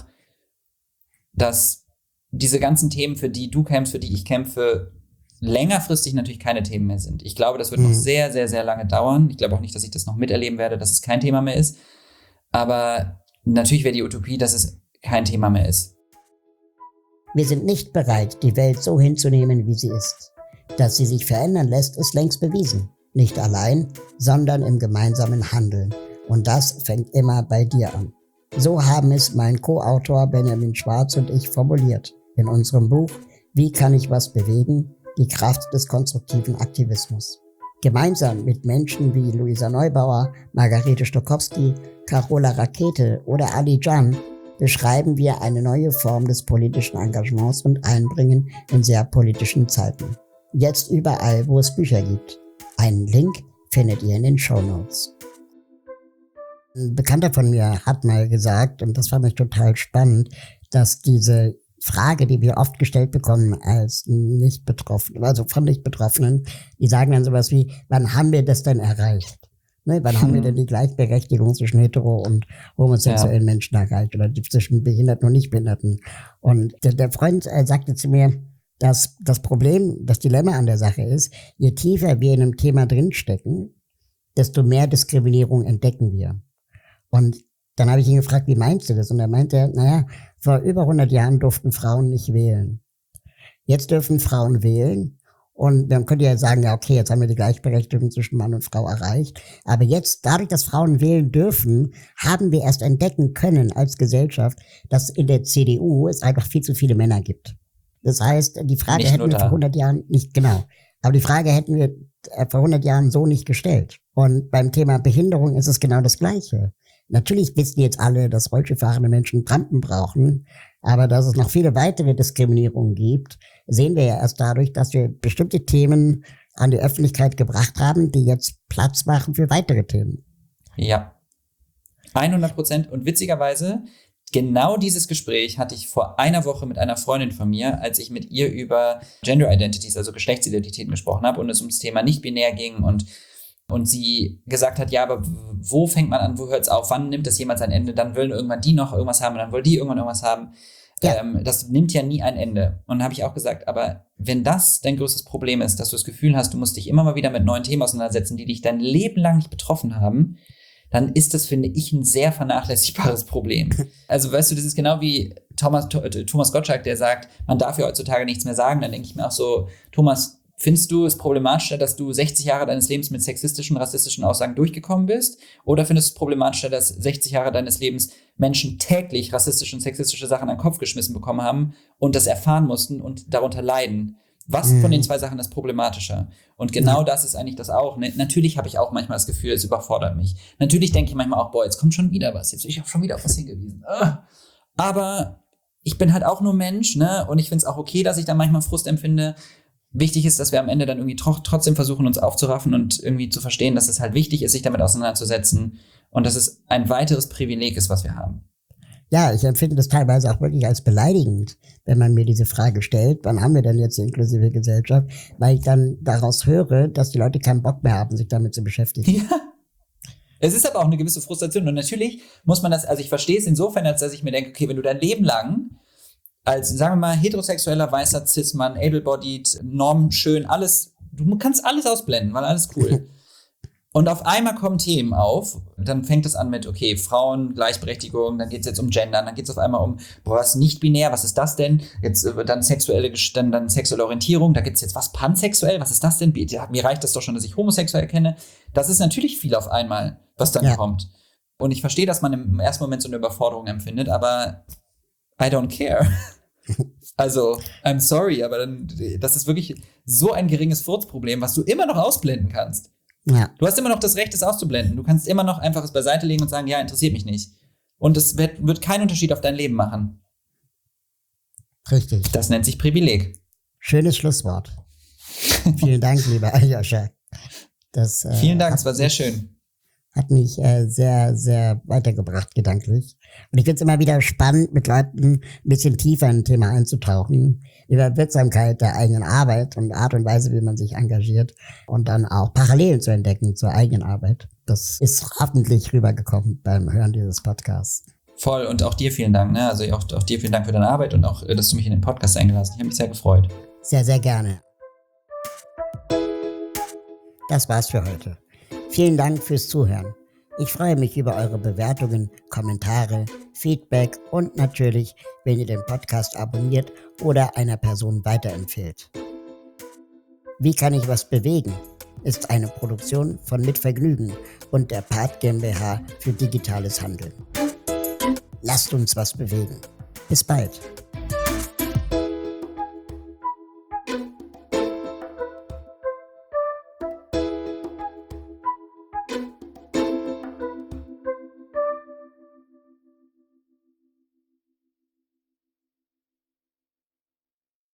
dass diese ganzen Themen, für die du kämpfst, für die ich kämpfe, längerfristig natürlich keine Themen mehr sind. Ich glaube, das wird noch sehr, sehr, sehr lange dauern. Ich glaube auch nicht, dass ich das noch miterleben werde, dass es kein Thema mehr ist. Aber natürlich wäre die Utopie, dass es kein Thema mehr ist. Wir sind nicht bereit, die Welt so hinzunehmen, wie sie ist. Dass sie sich verändern lässt, ist längst bewiesen. Nicht allein, sondern im gemeinsamen Handeln. Und das fängt immer bei dir an. So haben es mein Co-Autor Benjamin Schwarz und ich formuliert in unserem Buch Wie kann ich was bewegen? Die Kraft des konstruktiven Aktivismus. Gemeinsam mit Menschen wie Luisa Neubauer, Margarete Stokowski, Carola Rakete oder Ali Can beschreiben wir eine neue Form des politischen Engagements und Einbringen in sehr politischen Zeiten. Jetzt überall, wo es Bücher gibt. Einen Link findet ihr in den Shownotes. Ein Bekannter von mir hat mal gesagt, und das fand ich total spannend, dass diese Frage, die wir oft gestellt bekommen als Nicht-Betroffene, also von Nicht-Betroffenen, die sagen dann sowas wie, wann haben wir das denn erreicht? Ne, wann haben wir denn die Gleichberechtigung zwischen hetero- und homosexuellen Menschen erreicht oder zwischen Behinderten und Nichtbehinderten? Und der Freund sagte zu mir, dass das Problem, das Dilemma an der Sache ist, je tiefer wir in einem Thema drinstecken, desto mehr Diskriminierung entdecken wir. Und dann habe ich ihn gefragt, wie meinst du das? Und er meinte, naja, vor über 100 Jahren durften Frauen nicht wählen. Jetzt dürfen Frauen wählen. Und man könnte ja sagen, ja okay, jetzt haben wir die Gleichberechtigung zwischen Mann und Frau erreicht. Aber jetzt, dadurch, dass Frauen wählen dürfen, haben wir erst entdecken können als Gesellschaft, dass in der CDU es einfach viel zu viele Männer gibt. Das heißt, die Frage nicht hätten wir vor 100 Jahren nicht, genau. Aber die Frage hätten wir vor 100 Jahren so nicht gestellt. Und beim Thema Behinderung ist es genau das Gleiche. Natürlich wissen jetzt alle, dass rollstuhlfahrende Menschen Rampen brauchen, aber dass es noch viele weitere Diskriminierungen gibt, sehen wir ja erst dadurch, dass wir bestimmte Themen an die Öffentlichkeit gebracht haben, die jetzt Platz machen für weitere Themen. Ja, 100%. Und witzigerweise, genau dieses Gespräch hatte ich vor einer Woche mit einer Freundin von mir, als ich mit ihr über Gender Identities, also Geschlechtsidentitäten gesprochen habe und es ums Thema nicht-binär ging und sie gesagt hat, ja, aber wo fängt man an, wo hört es auf, wann nimmt das jemand sein Ende, dann wollen irgendwann die noch irgendwas haben und dann wollen die irgendwann irgendwas haben. Ja. Das nimmt ja nie ein Ende. Und dann habe ich auch gesagt, aber wenn das dein größtes Problem ist, dass du das Gefühl hast, du musst dich immer mal wieder mit neuen Themen auseinandersetzen, die dich dein Leben lang nicht betroffen haben, dann ist das, finde ich, ein sehr vernachlässigbares Problem. Also weißt du, das ist genau wie Thomas Gottschalk, der sagt, man darf ja heutzutage nichts mehr sagen. Dann denke ich mir auch so, Thomas, findest du es problematischer, dass du 60 Jahre deines Lebens mit sexistischen, rassistischen Aussagen durchgekommen bist? Oder findest du es problematischer, dass 60 Jahre deines Lebens Menschen täglich rassistische und sexistische Sachen an den Kopf geschmissen bekommen haben und das erfahren mussten und darunter leiden? Was von den zwei Sachen ist problematischer? Und genau das ist eigentlich das auch. Ne? Natürlich habe ich auch manchmal das Gefühl, es überfordert mich. Natürlich denke ich manchmal auch, boah, jetzt kommt schon wieder was. Jetzt bin ich auch schon wieder auf was hingewiesen. Aber ich bin halt auch nur Mensch, ne? Und ich finde es auch okay, dass ich da manchmal Frust empfinde. Wichtig ist, dass wir am Ende dann irgendwie trotzdem versuchen, uns aufzuraffen und irgendwie zu verstehen, dass es halt wichtig ist, sich damit auseinanderzusetzen und dass es ein weiteres Privileg ist, was wir haben. Ja, ich empfinde das teilweise auch wirklich als beleidigend, wenn man mir diese Frage stellt, wann haben wir denn jetzt eine inklusive Gesellschaft, weil ich dann daraus höre, dass die Leute keinen Bock mehr haben, sich damit zu beschäftigen. Ja. Es ist aber auch eine gewisse Frustration und natürlich muss man das, also ich verstehe es insofern, als dass ich mir denke, okay, wenn du dein Leben lang als, sagen wir mal, heterosexueller, weißer Cis-Mann, able-bodied, normschön, alles Du kannst alles ausblenden, weil alles cool. Und auf einmal kommen Themen auf, dann fängt es an mit, okay, Frauen, Gleichberechtigung, dann geht es jetzt um Gendern, dann geht es auf einmal um, was nicht binär, was ist das denn? Jetzt dann sexuelle Orientierung, da gibt es jetzt was pansexuell, was ist das denn? Mir reicht das doch schon, dass ich homosexuell kenne. Das ist natürlich viel auf einmal, was dann kommt. Und ich verstehe, dass man im ersten Moment so eine Überforderung empfindet, aber I don't care. Also, I'm sorry, aber das ist wirklich so ein geringes Furzproblem, was du immer noch ausblenden kannst. Ja. Du hast immer noch das Recht, es auszublenden. Du kannst immer noch einfach es beiseite legen und sagen, ja, interessiert mich nicht. Und es wird keinen Unterschied auf dein Leben machen. Richtig. Das nennt sich Privileg. Schönes Schlusswort. Vielen Dank, lieber Aljoscha. Vielen Dank, es war sehr schön. Hat mich sehr, sehr weitergebracht, gedanklich. Und ich finde es immer wieder spannend, mit Leuten ein bisschen tiefer in ein Thema einzutauchen, über Wirksamkeit der eigenen Arbeit und Art und Weise, wie man sich engagiert und dann auch Parallelen zu entdecken zur eigenen Arbeit. Das ist hoffentlich rübergekommen beim Hören dieses Podcasts. Voll, und auch dir vielen Dank, ne? Also auch dir vielen Dank für deine Arbeit und auch, dass du mich in den Podcast eingelassen hast. Ich habe mich sehr gefreut. Sehr, sehr gerne. Das war's für heute. Vielen Dank fürs Zuhören. Ich freue mich über eure Bewertungen, Kommentare, Feedback und natürlich, wenn ihr den Podcast abonniert oder einer Person weiterempfehlt. Wie kann ich was bewegen? Ist eine Produktion von Mit Vergnügen und der Part GmbH für digitales Handeln. Lasst uns was bewegen. Bis bald.